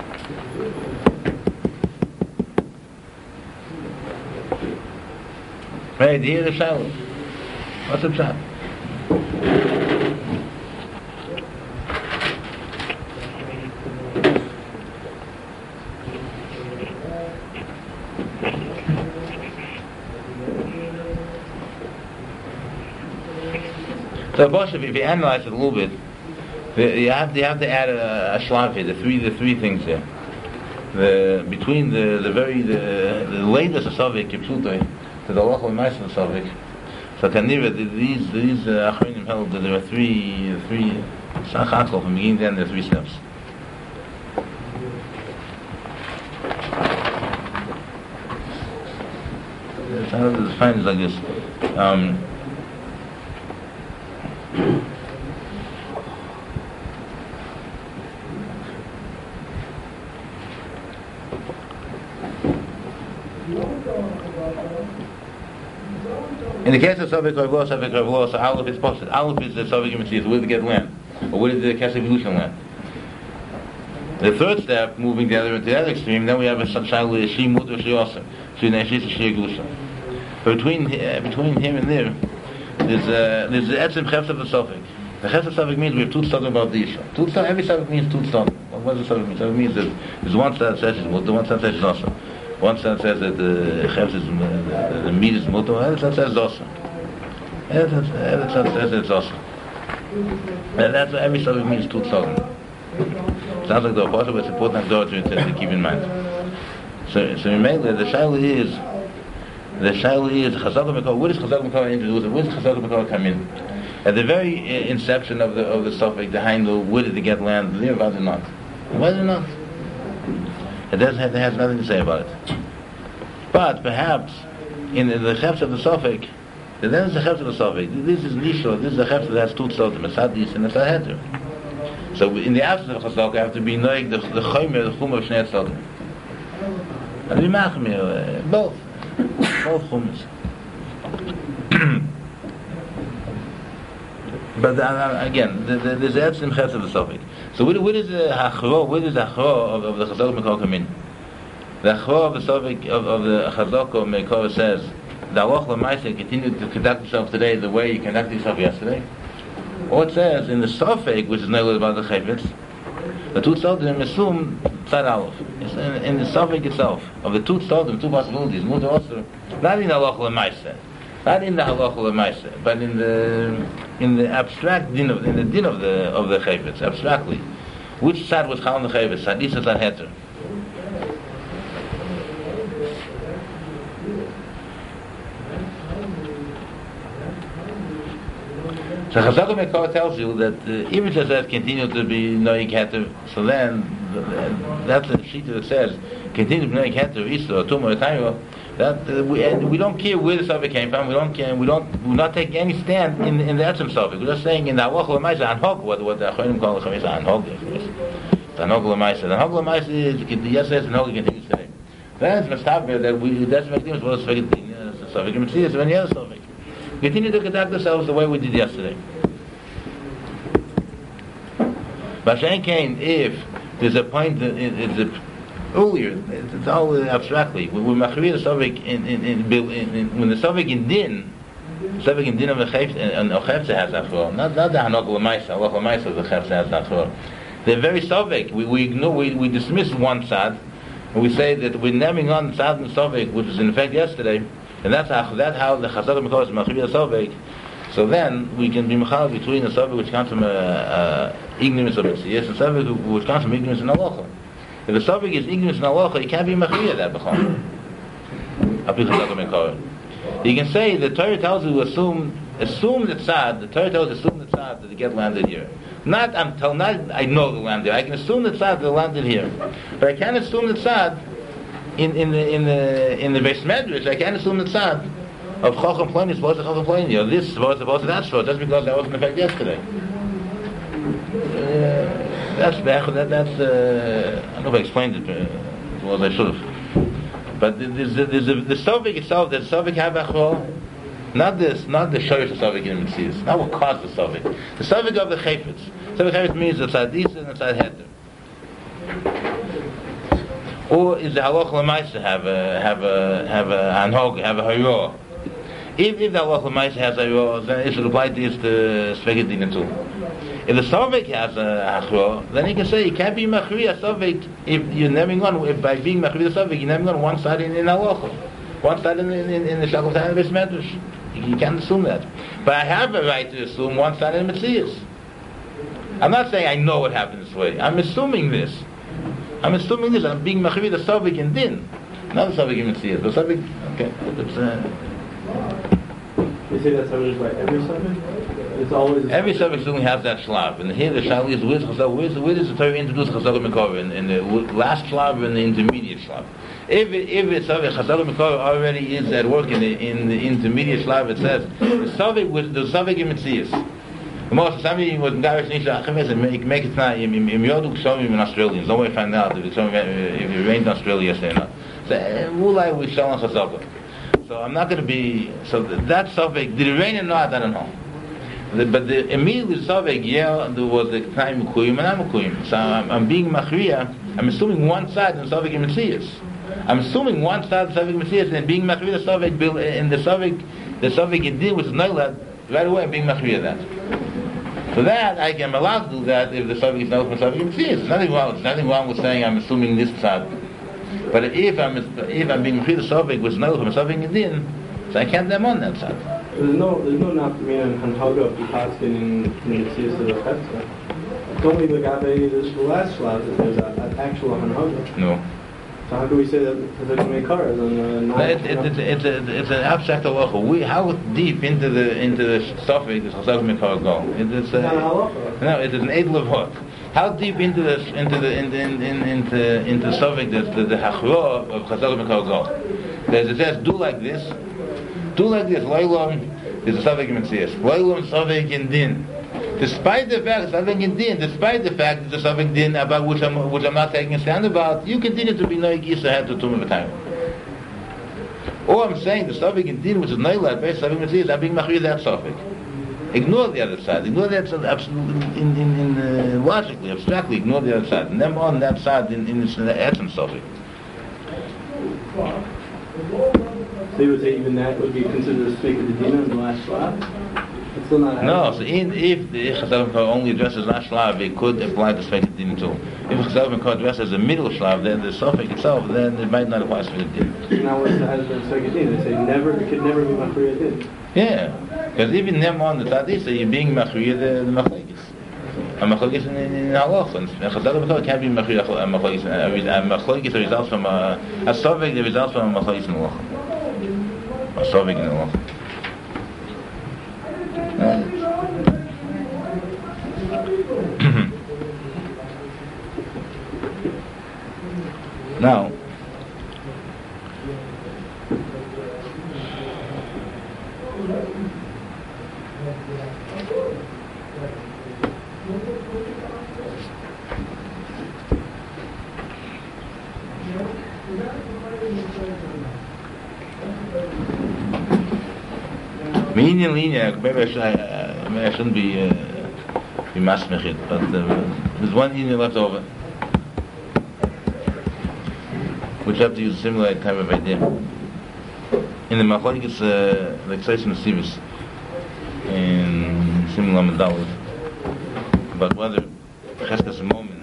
A: Right, here the Shiloh. What's the chat? So, Bosh, if you analyze it a little bit, you have to add a shlav here. The three things here. Between the latest Asavik Kipsutay to the local Meister Asavik. So, Kanira, these Achronim held that there are three Shachakol from beginning to end. There are 3 steps. The fine is like this. In the case of Sovik Ravlos, Aleph is posted. Aleph is the Sovik Metzias, where did it get land? Or where did the Kesef Evolution land? The third step, moving the other into the other extreme, then we have a Shaila Shi Mut or Shi Osir. Shi Neshis or Shi Evolution. Between here and there, there's the Etzim Chefs of the Sovik. The Chefs of Sovik means we have 2 tzadim about the issue. Every Sovik means 2 tzadim. What does the Sovik mean? Sovik means that there's one side that says it's Mut, one side says it's Osir. One side says that the chefs is the meat is mutter, the other side says dosa. The other side says it's dosa. And that's what every subject means 2 tzadim. Sounds like the apostle, but it's important to keep in mind. So mainly the shaila is Chazaka Mekara. Where does Chazaka Mekara introduce it? Where does Chazaka Mekara come in? At the very inception of the suffix, the Heindel, where did it get land? There, why did it not? Why did it not? It has nothing to say about it. But perhaps in the chefs of the Sofik, then is the chefs of the Sofik. This is Nisho, this is the chefs that has 2 tzodim, a Sadis and a Saheter. So in the absence of Chazaka, I have to be knowing the Chomer, the Chum of Shnei Tzodim. And we machmir, both Chumers. But again, there's the Etzim chefs of the Sofik. So where does the Achro of the Chazaka Mekara come in? The Achro of the Sofik of the Chazaka Mekara says, the Halacha L'Maaseh continued to conduct yourself today the way you conducted yourself yesterday. Or it says in the Sofik, which is not about the Chayfetz, the 2 tzodim assume Tzad Aleph. It's in the Sofik itself of the 2 tzodim, 2 possibilities, Mutar Osir, not in the Halacha L'Maaseh. Not in the halacha l'maaseh, but in the abstract din of the chayvetz, abstractly. Which side was chal on the chayvetz? Sadis or heter? So Chazaka Mekara tells you that even if it says continue to be noik heter, so then that's the sheet that says continue to be noik heter, isra, tumah, or taira. That we don't care where the Sofik came from. We're not taking any stand in the Etzim Sofik. We're just saying in the Halacha L'Maaseh Anhog, what the Achronim call the Chametz Anhog. The Anhog L'Maaseh. The Anhog L'Maaseh is yes says Anhog continues today. Then it's Mestaber that that's what it was Sofik Metzias or any other Sofik. Continue to conduct ourselves the way we did yesterday. But if there's a point that it's a earlier, it's all abstractly. When Machriya the Sofik when the Sofik in Din of the Chayfetz and Ochefze has Achro, not the Hanok L'Maaseh, Halacha L'Maaseh the Chayfetz has Achro. They're very Sofik. We ignore, we dismiss one side, and we say that we're naming on Tzad and Sofik, which was in effect yesterday, and that's how the Chazaka Mekara is Machriya Sofik. So then we can be mechal between the Sofik which comes from ignorance of Metzias and Sofik which comes from ignorance in Halacha. If the Sofik is ignorance in Halacha, you can't be machriya that b'chol. You can say the Torah tells you to assume the tzad. The Torah tells you to assume the tzad that they get landed here. Not I know the land there. I can assume the tzad that landed here, but I can't assume the tzad in the Beis Medrash, I can't assume the tzad of Chacham Pliny is supposed to Chacham Pliny, or this is supposed to that supposed, just because that wasn't in effect yesterday. That's I don't know if I explained it as well as I should have. But there's the Sovik itself, the Sovik Havachol, not the Shorish of Sovik in the Metzius, not what caused the Sovik. The Sovik of the Chayfetz. Sovik Chayfetz means the Tzadis and the Tzad Heter. Or is the Halach L'maisa have a Hanhog, have a Hayor? If the Halach L'maisa has a Hayor, then it should apply to this Svegedin too. If the Sovik has a Hachro, then he can say, you can't be Machri a Sovik if you're naming on, if by being Machri a Sovik, you're naming on one side in Halacha, one side in the Shakal Tan Beis Medrash. You can't assume that. But I have a right to assume one side in the Metzius. I'm not saying I know what happened this way. I'm assuming this. I'm being Machri the Sovik in Din. Not the Sovik in Metzius. The Sovik, okay.
B: You say that's how it is by every Sovik? It's always
A: every Sovik certainly has that shlav, and here the shali is where does the Torah introduce Chazal Mikor in the last shlav and the intermediate shlav. If it's Sovik Chazal Mikor already is at work in the intermediate shlav, it says the Sovik in Metzius. The most somebody was Garish Nisha Achemes and make it now in Yoduk Shomim in Australians. No way to find out if it rained in Australia yesterday or not. So Mulai we shall on Chazal. So I'm not going to be that Sovik. Did it rain or not? I don't know. But the immediately Sovik, there was the time Mekuyim and Amekuyim. So I'm being Machriya. I'm assuming one side in Sovik and Metzius. I'm assuming one side in Sovik and Metzius, and being Machriya Sovik in the Sovik in Din, which is Noilad, right away I'm being Machriya that. So that I am allowed to do that if the Sovik is not from Sovik and Metzius. There's nothing wrong with saying I'm assuming this side. But if I'm being Machriya Sovik, which is Noilad from Sovik and Din, so I can't them on that side.
B: There's no nafkamina and hanhaga of the paskin in the Metzius of the Chetzah. It's only the Gabe, the last shlav that there's an actual hanhaga.
A: No.
B: So how do we say that there's going to make cars and
A: it's an abstract halacha. How deep into the Sofik does Chazal Mikor go? It's
B: not a halacha.
A: No, it is an edel of hot. How deep into Sofik does the hachro of Chazal Mikor go? Because it says do like this. Loilom is a Sofik in Metzius. Loilom Sofik in Din. Despite the fact that the Sofik Din about which I'm not taking a stand about, you continue to be Noig Yisa had to Tumah V'Tayim. Or I'm saying the Sofik in Din, which is Noilad, based on Sofik Metzius, I'm being Machri that Sofik. Ignore the other side. Ignore that side absolutely, logically, abstractly. Ignore the other side, and then on that side in its essence Sofik.
B: So you would say even that would be considered a speak of the Dina in the last shlav? It's still not
A: no, so if the Chazal Mikor only addresses last shlav, it could apply to Sfeik Din too. If Chazal Mikor addresses the middle shlav, then the Sofik itself, then it might not apply to Sfeik Din.
B: Now what's the Hazard of Sfeik Din? They say it could never be Machriya Din.
A: Yeah, because even them on the Tadis, you're being Machriya the Machlekes. A Machlekes in Halach, and Chazal Mikor can't be Machriya a Machlekes. A Machlekes results from a Sofik that results from a Machlekes in Halach. A Sofik in Halach. Now, maybe I shouldn't be masmechit, but there's one Indian left over, which have to use a similar type of idea. In the Machlokes, like Tzeitzim Sivis, in similar Medalot, about whether Cheskas Momin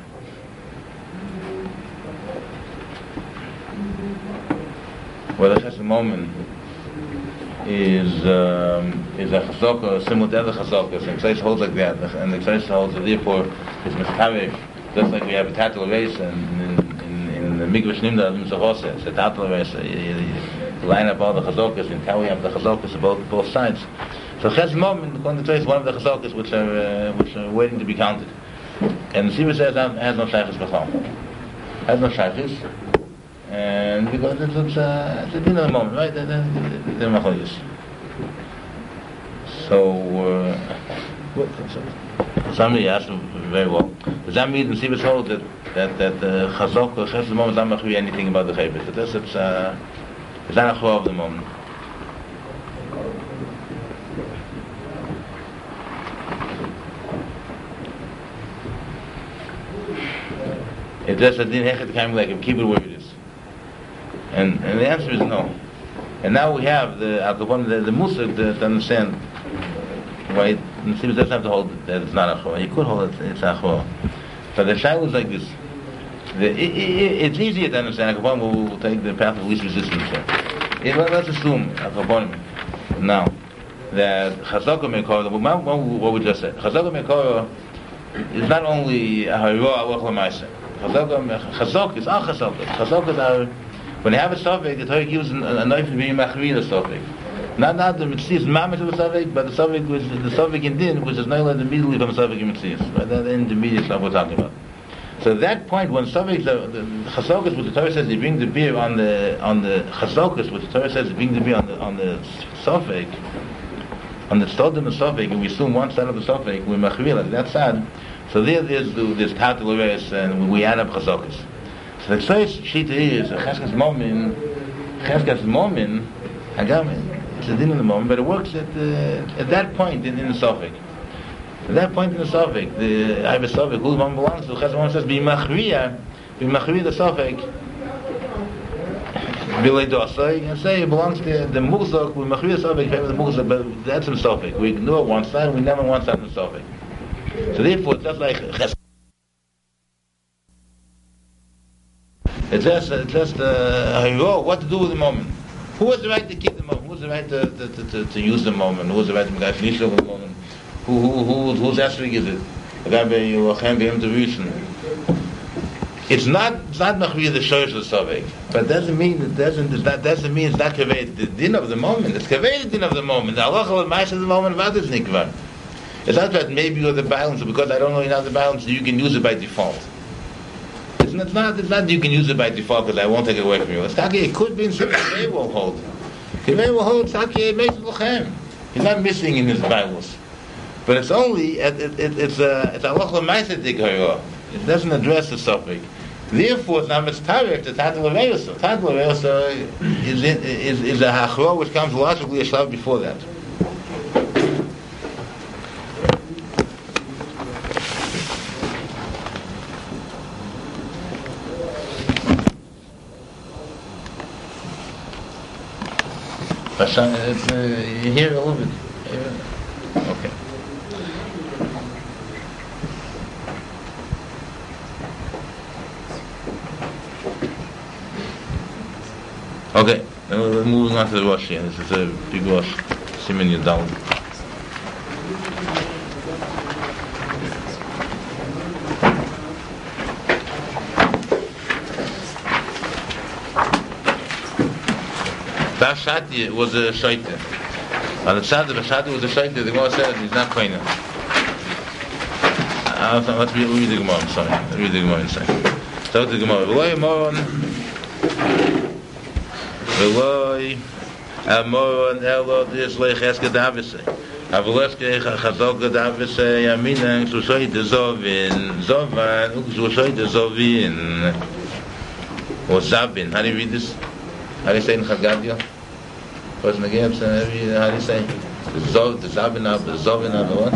A: is a chazaka similar to other chazakas, and Tzeitzim holds like that, and the Tzeitzim holds that therefore it's miskarish, just like we have a tatel race and in the Mikvash Nimda of Mitzvah, it's a tatel race. You line up all the chazakas, and how we have the chazakas of both sides. So Ches Moment, according to Tzeitzim, is one of the chazakas which are waiting to be counted. And the Siva says has no shaykhis b'chol. Has no shaykhis. And because it's a din of the moment, right? The machlokes. So, somebody asked him very well. Does that mean the Sivas hold that Chazok or Ches the moment doesn't machri anything about the Chayvus? That it's not a chor of the moment. It just a din hechet kind like keep it where it is. And the answer is no. And now we have the musik to understand. Right? The Sivas doesn't have to hold it, that it's not a chor. He could hold it, it's a chor. But the shaila is like this. It's easier to understand. Akaponim will take the path of least resistance here. Let's assume, Akaponim, now, that Chazaka Mekora, what we just said, Chazaka Mekora is not only a Hayro Alach L'maisa. Chazaka is all Chazaka. Chazaka are, when they have a Sofik, the Torah gives a knife to be Machri the Sofik. Not the Mitzvah Mamish of the Sofik, but the Sofik in Din, which is not like immediately from Sofik in Mitzvah. Right? That's the intermediate stuff we're talking about. So at that point, when Sofik, the Chazokas, which the Torah says they bring the beer on the Chazokas, which the Torah says they bring the beer on the Sofik, on the Stodim of Sofik, and we assume one side of the Sofik, we're Machri, like that side. So there's Tatel Uveres, and we add up Chazokas. So the first Shita is Cheskas Momin, Hagamin. It's a din in the moment, but it works at that point in the Sofik. At that point in the Sofik, I have a Sofik, who one belongs to. Chesed says, be machriya the Sofik, bilay dosai, and say it belongs to the Muzak, we machriya Sofik, the Muzak, but that's in Sofik. We ignore one side, and we never one side in the Sofik. So therefore, it's just like Chesed. It's just what to do with the moment. Who has the right to keep the moment? Who has the right to use the moment? Who has the right to make a over the moment? Whose aspect is it? It's not machriya the shoyish of the Sofik, but doesn't mean it's not kaveh the din of the moment. It's kaveh the din of the moment. The halacha l'maisa of the moment vad is nikvar. It's not that maybe you're the balance, because I don't know enough the balance, you can use it by default. It's not you can use it by default because I won't take it away from you. It could be in something Kaveh will hold. Kaveh will hold Tzaki Meis Lochem. He's not missing in his Bibles. But it's only it's a Alach L'maisa Dikhayah. It doesn't address the topic. Therefore, it's not mitzvah to Tatel Aveiso. Tatel Aveiso is a hachro which comes logically a shlav before that. Here a little bit. Okay. Okay, now we're moving on to the Rosh here. This is a big Rosh. Siman Yudal. Bashati was a shaita. On the side of Bashati was a shaita, the Gemara said he's not koina. Let's read the Gemara, I'm sorry. Let's read the Gemara inside. Start the Gemara. V'loi amoron elo d'yisleich eske davise. Avleske chazok davise yaminen sushoy de zovin. Zovan sushoy de zovin. Or zabin. How do you read this? How do you say in Chagadio? Person again, how do you say? The zabin of the zovin of the what?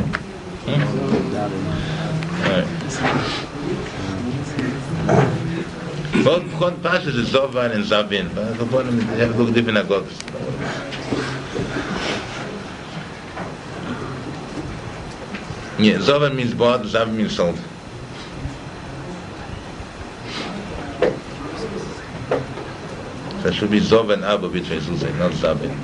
A: Alright. Both pashas is Zovan and Zavin. But the bottom they have a little different agogs. Yeah, Zovan means bought, Zavin means sold. So it should be Zovan Abba between Susay, not Zavin.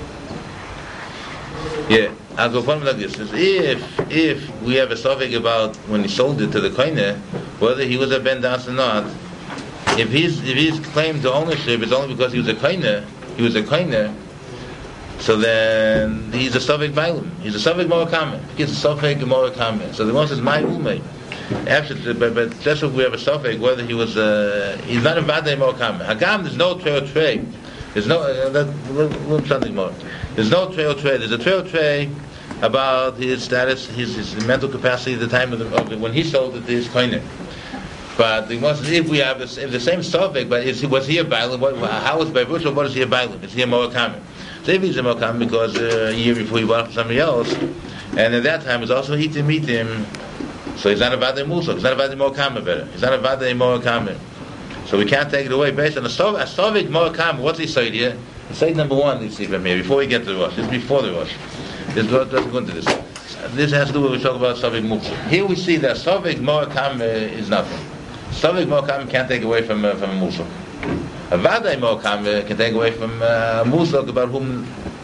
A: Yeah, I'll go like this. If we have a topic about when he sold it to the koine, whether he was a ben das or not. If his claim to ownership is only because he was a koiner, so then he's a Sofik Bailim. He's a Sofik Morakame. He's a Sofik Morakame. So the one says, my ume. Actually, but that's what we have a suffix whether he was. He's not a vadei mokam. Hagam, there's no trey. There's no something more. There's no trey. There's a trey about his status, his mental capacity at the time of when he sold it to his koine. But if we have the same suffix, but was he a bailim? How is by virtue? What is he a bailim? Is he a mokam? So if he's a mokam because a year before he bought from somebody else, and at that time it's also meet him. So he's not a vadei musa. He's not a vadei mokam better. He's not a vadei mokam. So we can't take it away based on a sovik mokam. What's he say here? Say number one. Let's see from here before we get to the Rosh. This is before the Rosh. This doesn't go into this. This has to do with what we talk about sovik musa. Here we see that sovik mokam is nothing. Sovik mokam can't take away from a musa. A vadei mokam can take away from musa about whom.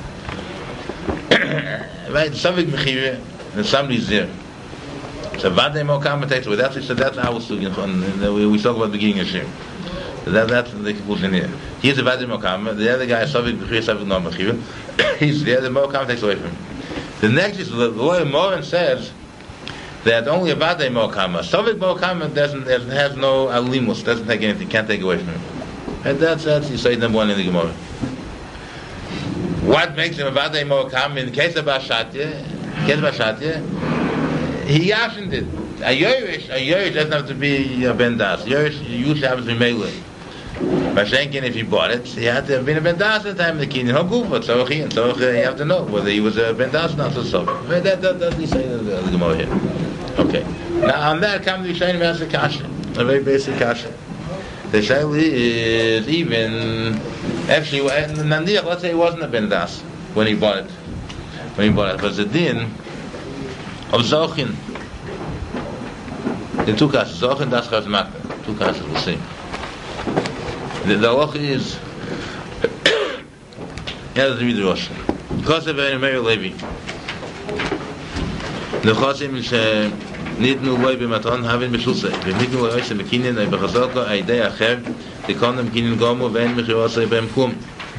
A: Right, sovik mechira and somebody's there. So vadei mokam takes away. That's our student. We talk about the beginning of Shem. That's the conclusion here. Here's the vadei mokam. The other guy is sovik mechira, sovik non mechira. He's there. The mokam takes away from him. The next is the lawyer Moran says that only a vadei mokam, sovik mokam has no alimus, doesn't take anything, can't take away from him. And that's you say number one in the Gemara. What makes him a vadei mokam in the case of Bashatya? He yashined it. A Yerush doesn't have to be a Ben Das. Yerush usually happens to be Melee. Mashenkin, if he bought it, he had to have been a Ben Das at the time of the Kinyan. So you have to know whether he was a Ben Das or not. So that's the say of the Gemara here. Okay. Now on that comes the Yishayim as a kasha, a very basic kasha. The Shaili is even actually Nandiach. Let's say he wasn't a Ben Das when he bought it. But the din of Zochin. The two kashas, Zochin das Chav Makna. Two kashas, we'll see. The halacha is. Let's read the Rosh. Chosev and Meir Levi. The Chosim is nitnu loy b'maton havin b'shulsei. V'nitnu loy oisem b'kinyin ay b'chazoko ay day acher tikonem kinyin gomu v'en mechirosei b'em kum.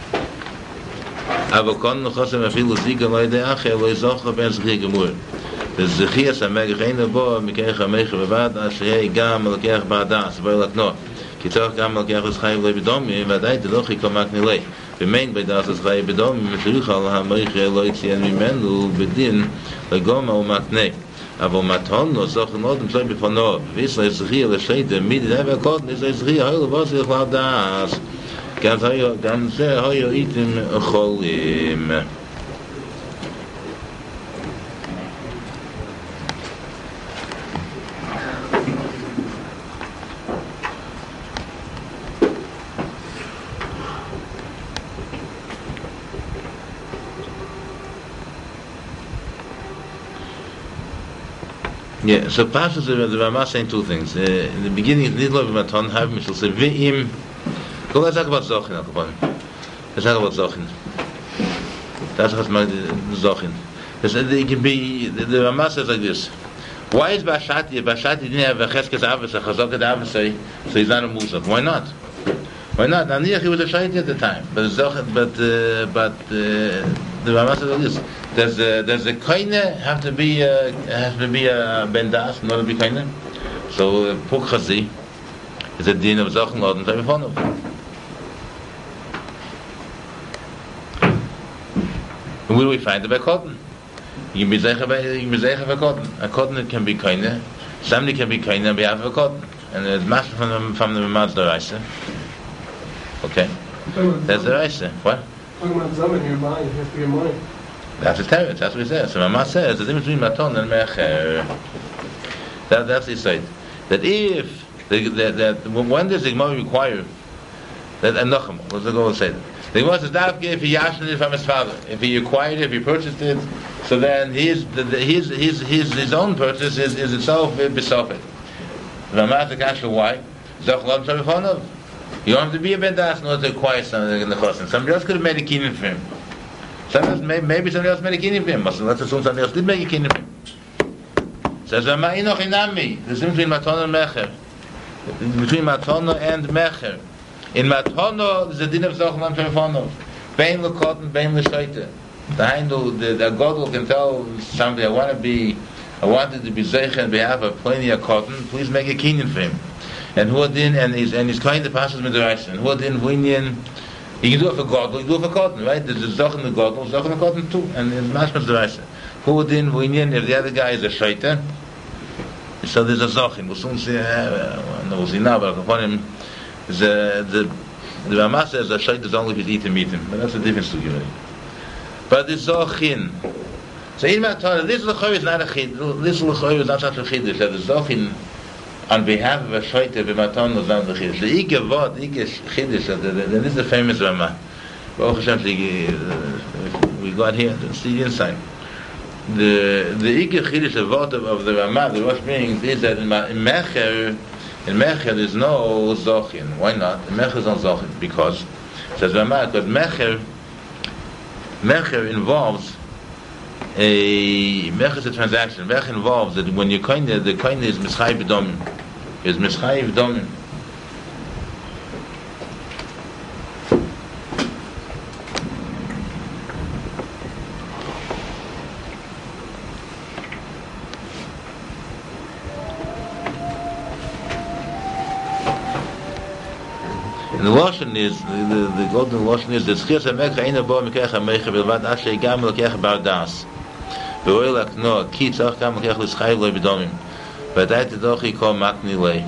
A: Aber kon no Chosim afilu zika loy day acher loy zocha ben zechir gemur. וזכיאס המלך אין לבוא מכך המלך בבד אשר גם מלכך בעדה סבר לקנו כי תוך גם מלכך לסחי ולא בדומי ועדיין תלוכי כל מקנילי ומיין בידעת לסחי בדומי ותריך על המלך לא יציין ממנו בדין לגומה ומקנה אבל מתון זוכן עוד מצוי בפנו וישראל זכייה לשייטה מידי דה והקודם ישראל זכייה היו לבוא צריך לדעת גם זה היו איתם חולים Yeah, so Pashas the Rama saying two things. In the beginning, Nidlo v'maton have Mishal say v'im. Go, let's talk about Zochin. Let's talk about Zochin. That's what's Zochin. It can be the Rama says like this. Why is Bashati? Bashati didn't have a Cheskes Avos, a Chazoket Avos, so he's not a Musaf. Why not? Naniach he was a Shaiti at the time, but the Rama says like this. Does the koine have to be a Ben Das in order to be koine? So Puk Chazi is a din of Zochen Lord and Tavifonov. And where do we find the Bekotten? You can be Zeicha by Kotten. A Kotten can be koine. Somebody can be koine on behalf of a Kotten. And it's master from the Mamad Daraisa. Okay? That's the Raisa. What?
B: Talking about Zaman here buying, you have to get money.
A: That's a teretz. That's what he says. So Mama says the difference between maton and mecher. That's the side. That if that when does the Gemara require that anochem? Let's go and say that. The Gemara says that if he yashed it from his father, if he acquired it, if he purchased it, so then his own purchase is itself besofet. Mama says kasha why? Zochlom shavifonov. You don't have to be a Ben Das in order to acquire something in the chosin. Somebody else could have made a kinyan for him. Maybe somebody else made a kinyan for him. Let's assume somebody else did make a kinyan for him. Says Ma'inoch inami. The difference between Matono and Mecher. Between Matono and Mecher. In Matono, there's a din of Zochlan Telefonov. Bein l'kotten, bein l'shoite. The Godel can tell somebody, I want to be I wanted to be Zeicha on behalf of plenty of cotton, please make a kinyan for him. And who didn't, and he's kind of passes Midrash, and who didn't winyan, you can do it for Godel, you do it for cotton, right? There's a Zoch in the Godel, Zoch in the cotton too, and it's Mashmas Midrash. Who didn't winyan, if the other guy is a Shaita, so there's a Zochin. We'll soon see, no, we'll see now, but upon him, the Ramah says a Shaita is only if he's eating meat, but that's a difference to give it. But the Zochin, so in Matana, this L'choy is not a chid. This L'choy is not such a chiddush. That the Zochin, on behalf of a Shaita, b'Matana is not the chiddush. The Ike Vod, Ike chiddush. This is the famous Ramah. Baruch Hashem, we got here to see the inside. The Ike chiddush, the Vod of the Ramah, the Rosh meanings is that in Mecher there's no Zochin. Why not? In Mecher is not Zochin because says Ramah, because Mecher involves Mech is a transaction. Mech involves that when you coin the coin is Mischayiv Domim. Is Mischayiv Domim. And the Lashon is the golden Lashon is that Tzchias HaMekach Eina Bo Mekech HaMecha Bilvad Asher Gam Lekech Bar Das. V'roi Lakno Ki Tzach Gam Lekech L'Schayiv Lo B'Domim. V'adai Tedochi Kol Makni Lei.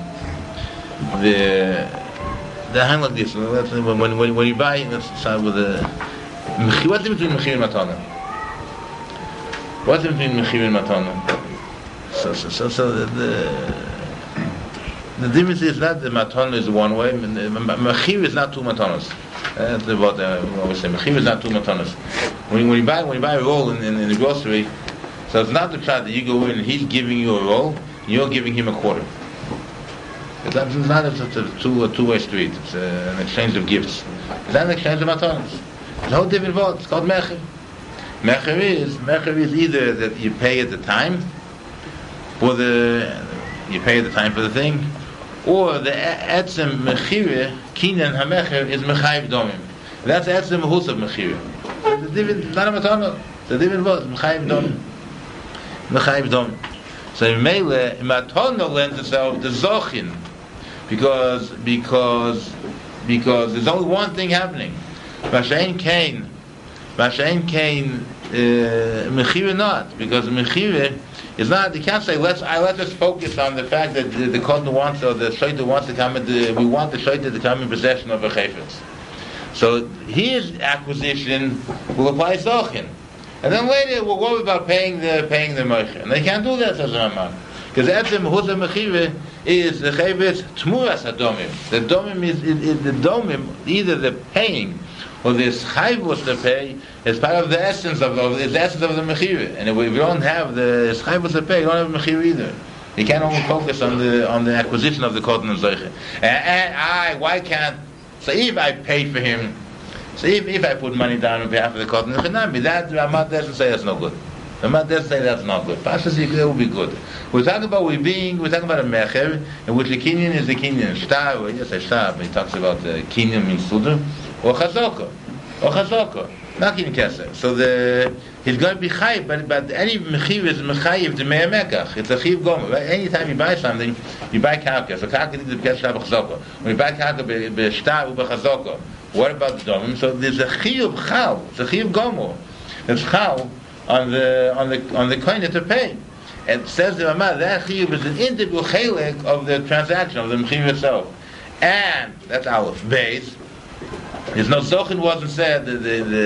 A: The hand like this. When you buy, let's start with the what's in between Mechir and Matana? What's in between Mechir and Matana? So the difference is not the matana is one way. Mechir is not two matanas. That's what I always say. Mechir is not two matanas. When you buy a roll in the grocery, so it's not the fact that you go in and he's giving you a roll, you're giving him a quarter. It's not a two-way street. It's an exchange of gifts. It's not an exchange of matanas. It's a whole different word. It's called mechir. Mechir is either that you pay at the time, or you pay at the time for the thing. Or the etzem mechire kinyan hamecher is mechayiv domim. That's etzem mahus of mechire. The different, not a matana. The different was mechayiv domim. So in Meile, matana lends itself to zochin, because there's only one thing happening. Mashain kain mechire not, because mechire. It's not. You can't say let us focus on the fact that the kohen wants or the shayta wants to come. We want the shayta to come in possession of a chayfetz. So his acquisition will apply zochin, and then later we'll worry about paying the meicher. And they can't do that, says Rambam, because etzem huza mechive is the chayfetz tmuras hadomim. The domim is the domim, either the paying or this chayvus to pay is part of the essence of the mechira. And if we don't have the chayvus to pay, we don't have mechira either. You can't only focus on the acquisition of the cotton and zeicha. Why can't? So if I pay for him, so if I put money down on behalf of the cotton, that Ramah doesn't say that's no good. Ramah doesn't say that's not good. Pashas it will be good. We're talking about a mecher in which the kinyan is the kinyan shtar. Or yes, a shtar. But he talks about the kinyan means sudur. Or chazaka, not in kesef. So he's going to be chayiv, but any mechiv is mechayiv the me'amekach. It's a chiv gomer. Right? Anytime you buy something, you buy karka. So karka is the kesef chazaka. When you buy karka b'shtar or b'chazaka, what about the domim? So there's a chiv chal. It's a chiv gomer. It's chal on the coin to pay. And says the Ramah that chiv is an integral chelek of the transaction of the mechiv itself. And that's aleph beis. There's no zochin wasn't said. The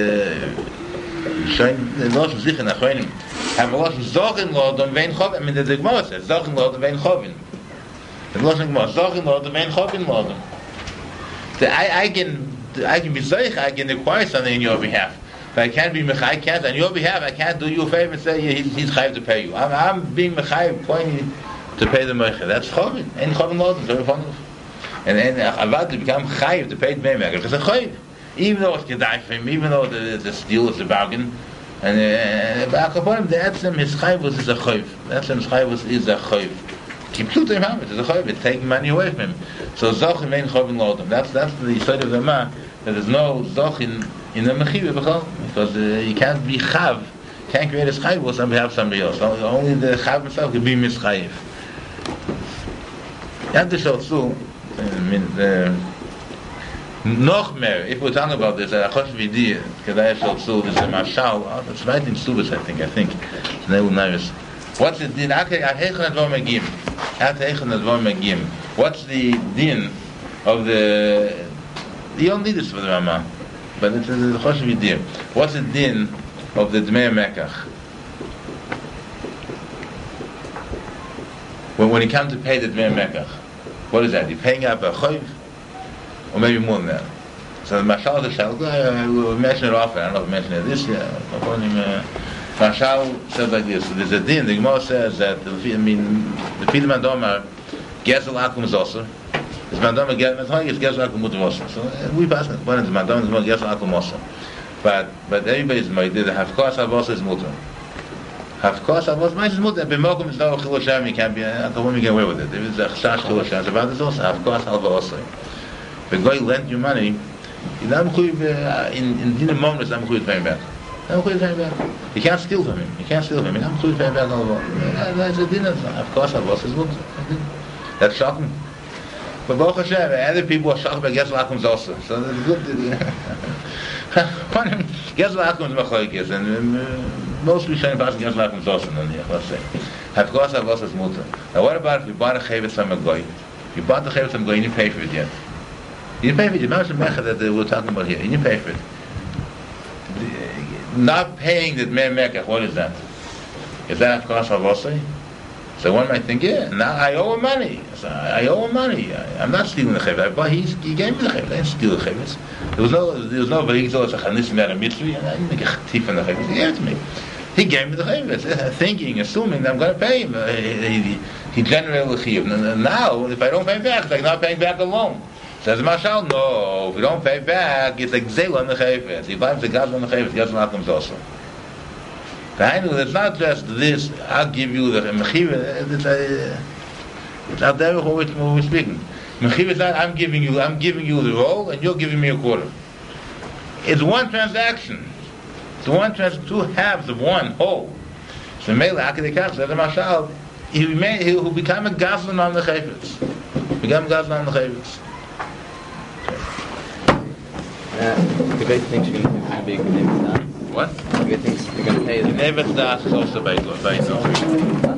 A: Lashon Zichron Achronim have a Lashon zochin lodom vein chovin. I mean, the Gemara says zochin lodom vein chovin. The Lashon Gemara zochin lodom vein chovin lodom. I can be zoich. I can acquire something on your behalf. But I can't be mechai. Can't on your behalf. I can't do you a favor and say he's chayiv to pay you. I'm being mechai pointing to pay the meicher. That's chovin. Ain't chovin lodom. Very fun. And avad to become chayiv to pay the meicher. It's a chayiv. Even though it's kedai for him, even though the steal is a bargain, and the etzem his chayvus is a chayv. The etzem's chayvus is a chayv. Kiplutim hamet is a chayv. It's taking money away from him. So zochin ain't chavin lodom. That's the side of the ma that there's no zochin in the mechiv b'chol, because you can't be chav can't create a chayvus on behalf of somebody else. Only the chayv himself can be mischayiv. You have to show too. Noch mehr, if we're talking about this, Achosh V'di, Kedai Shel Tzu, there's a mashal, it's right in Subas, I think. It's Neil Nairis. What's the din? What's the din of the... You don't need this for the Ramah, but it's the Achosh V'di. What's the din of the Dmei Mekach? When you come to pay the Dmei Mekach, what is that? You're paying up a choiv? Or maybe more than that. So the Mashal the Shal, we mentioned it often, I don't know if we mentioned it this year. Mashal says like this, so there's a din, the Gemara says that, the Fidel Mandomar, Gezel Akum is also, this Mandomar, Gezel Akum Mutter also. So we pass it, one is Mandomar, Gezel Akum also. But everybody's married, the Hafkos Avos is Mutter. Hafkos Avos is Mutter, B'mokum is no Chil Hashem, you can't be, I don't want to get away with it. If it's a Chasash Chil Hashem, it's about this also, Hafkos Avos. If a guy lent you money, in dinner moments, I'm going to pay back. You can't steal from him. I'm going to pay back. That's a dinner. Of course, I was his book. That's shocking. But Baruch Hashem, other people are shocked by Gezel Akum's also. So that's good. Gezel Akum's Machoikis, and most we shine past Gezel Akum's also, let's say. Of course, I was his mutter. Now, what about if you bought a chavetz from a guy? You bought the chavetz from a guy, you didn't pay for it yet. You didn't pay for it. Remember the mecha that we're talking about here. You didn't pay for it. Not paying the Dmei Mekach, what is that? Is that of course Havosai? So one might think, yeah, now I owe him money. So I owe him money. I'm not stealing the chavetz. But he gave me the chavetz. I didn't steal the chavetz. There was no v'higzol as a chanism at a mitzvah. I didn't make a chatif on the chavetz. He gave it to me. He gave me the chavetz, thinking, assuming that I'm going to pay him. He generated the chiyuv. Now, if I don't pay back, it's like not paying back a loan. Says Mashal, no, if we don't pay back, it's like Gzeil on the Chayfetz. He buys the Gaz on the Chayfetz, Gaz on comes also. It's not just this, I'll give you the Mechiv, it's out there what we're speaking. Mechiv is not, I'm giving you the roll, and you're giving me a quarter. It's one transaction. It's two halves of one whole. So Mele, Akadekach, says Mashal, he'll become a Gazlan on the Chayfetz. Become a Gazlan on the Chayfetz.
F: The guy thinks you're going to pay big Nevetz Das.
A: What?
F: The guy thinks you're going to pay the
A: Nevetz Das is also by law.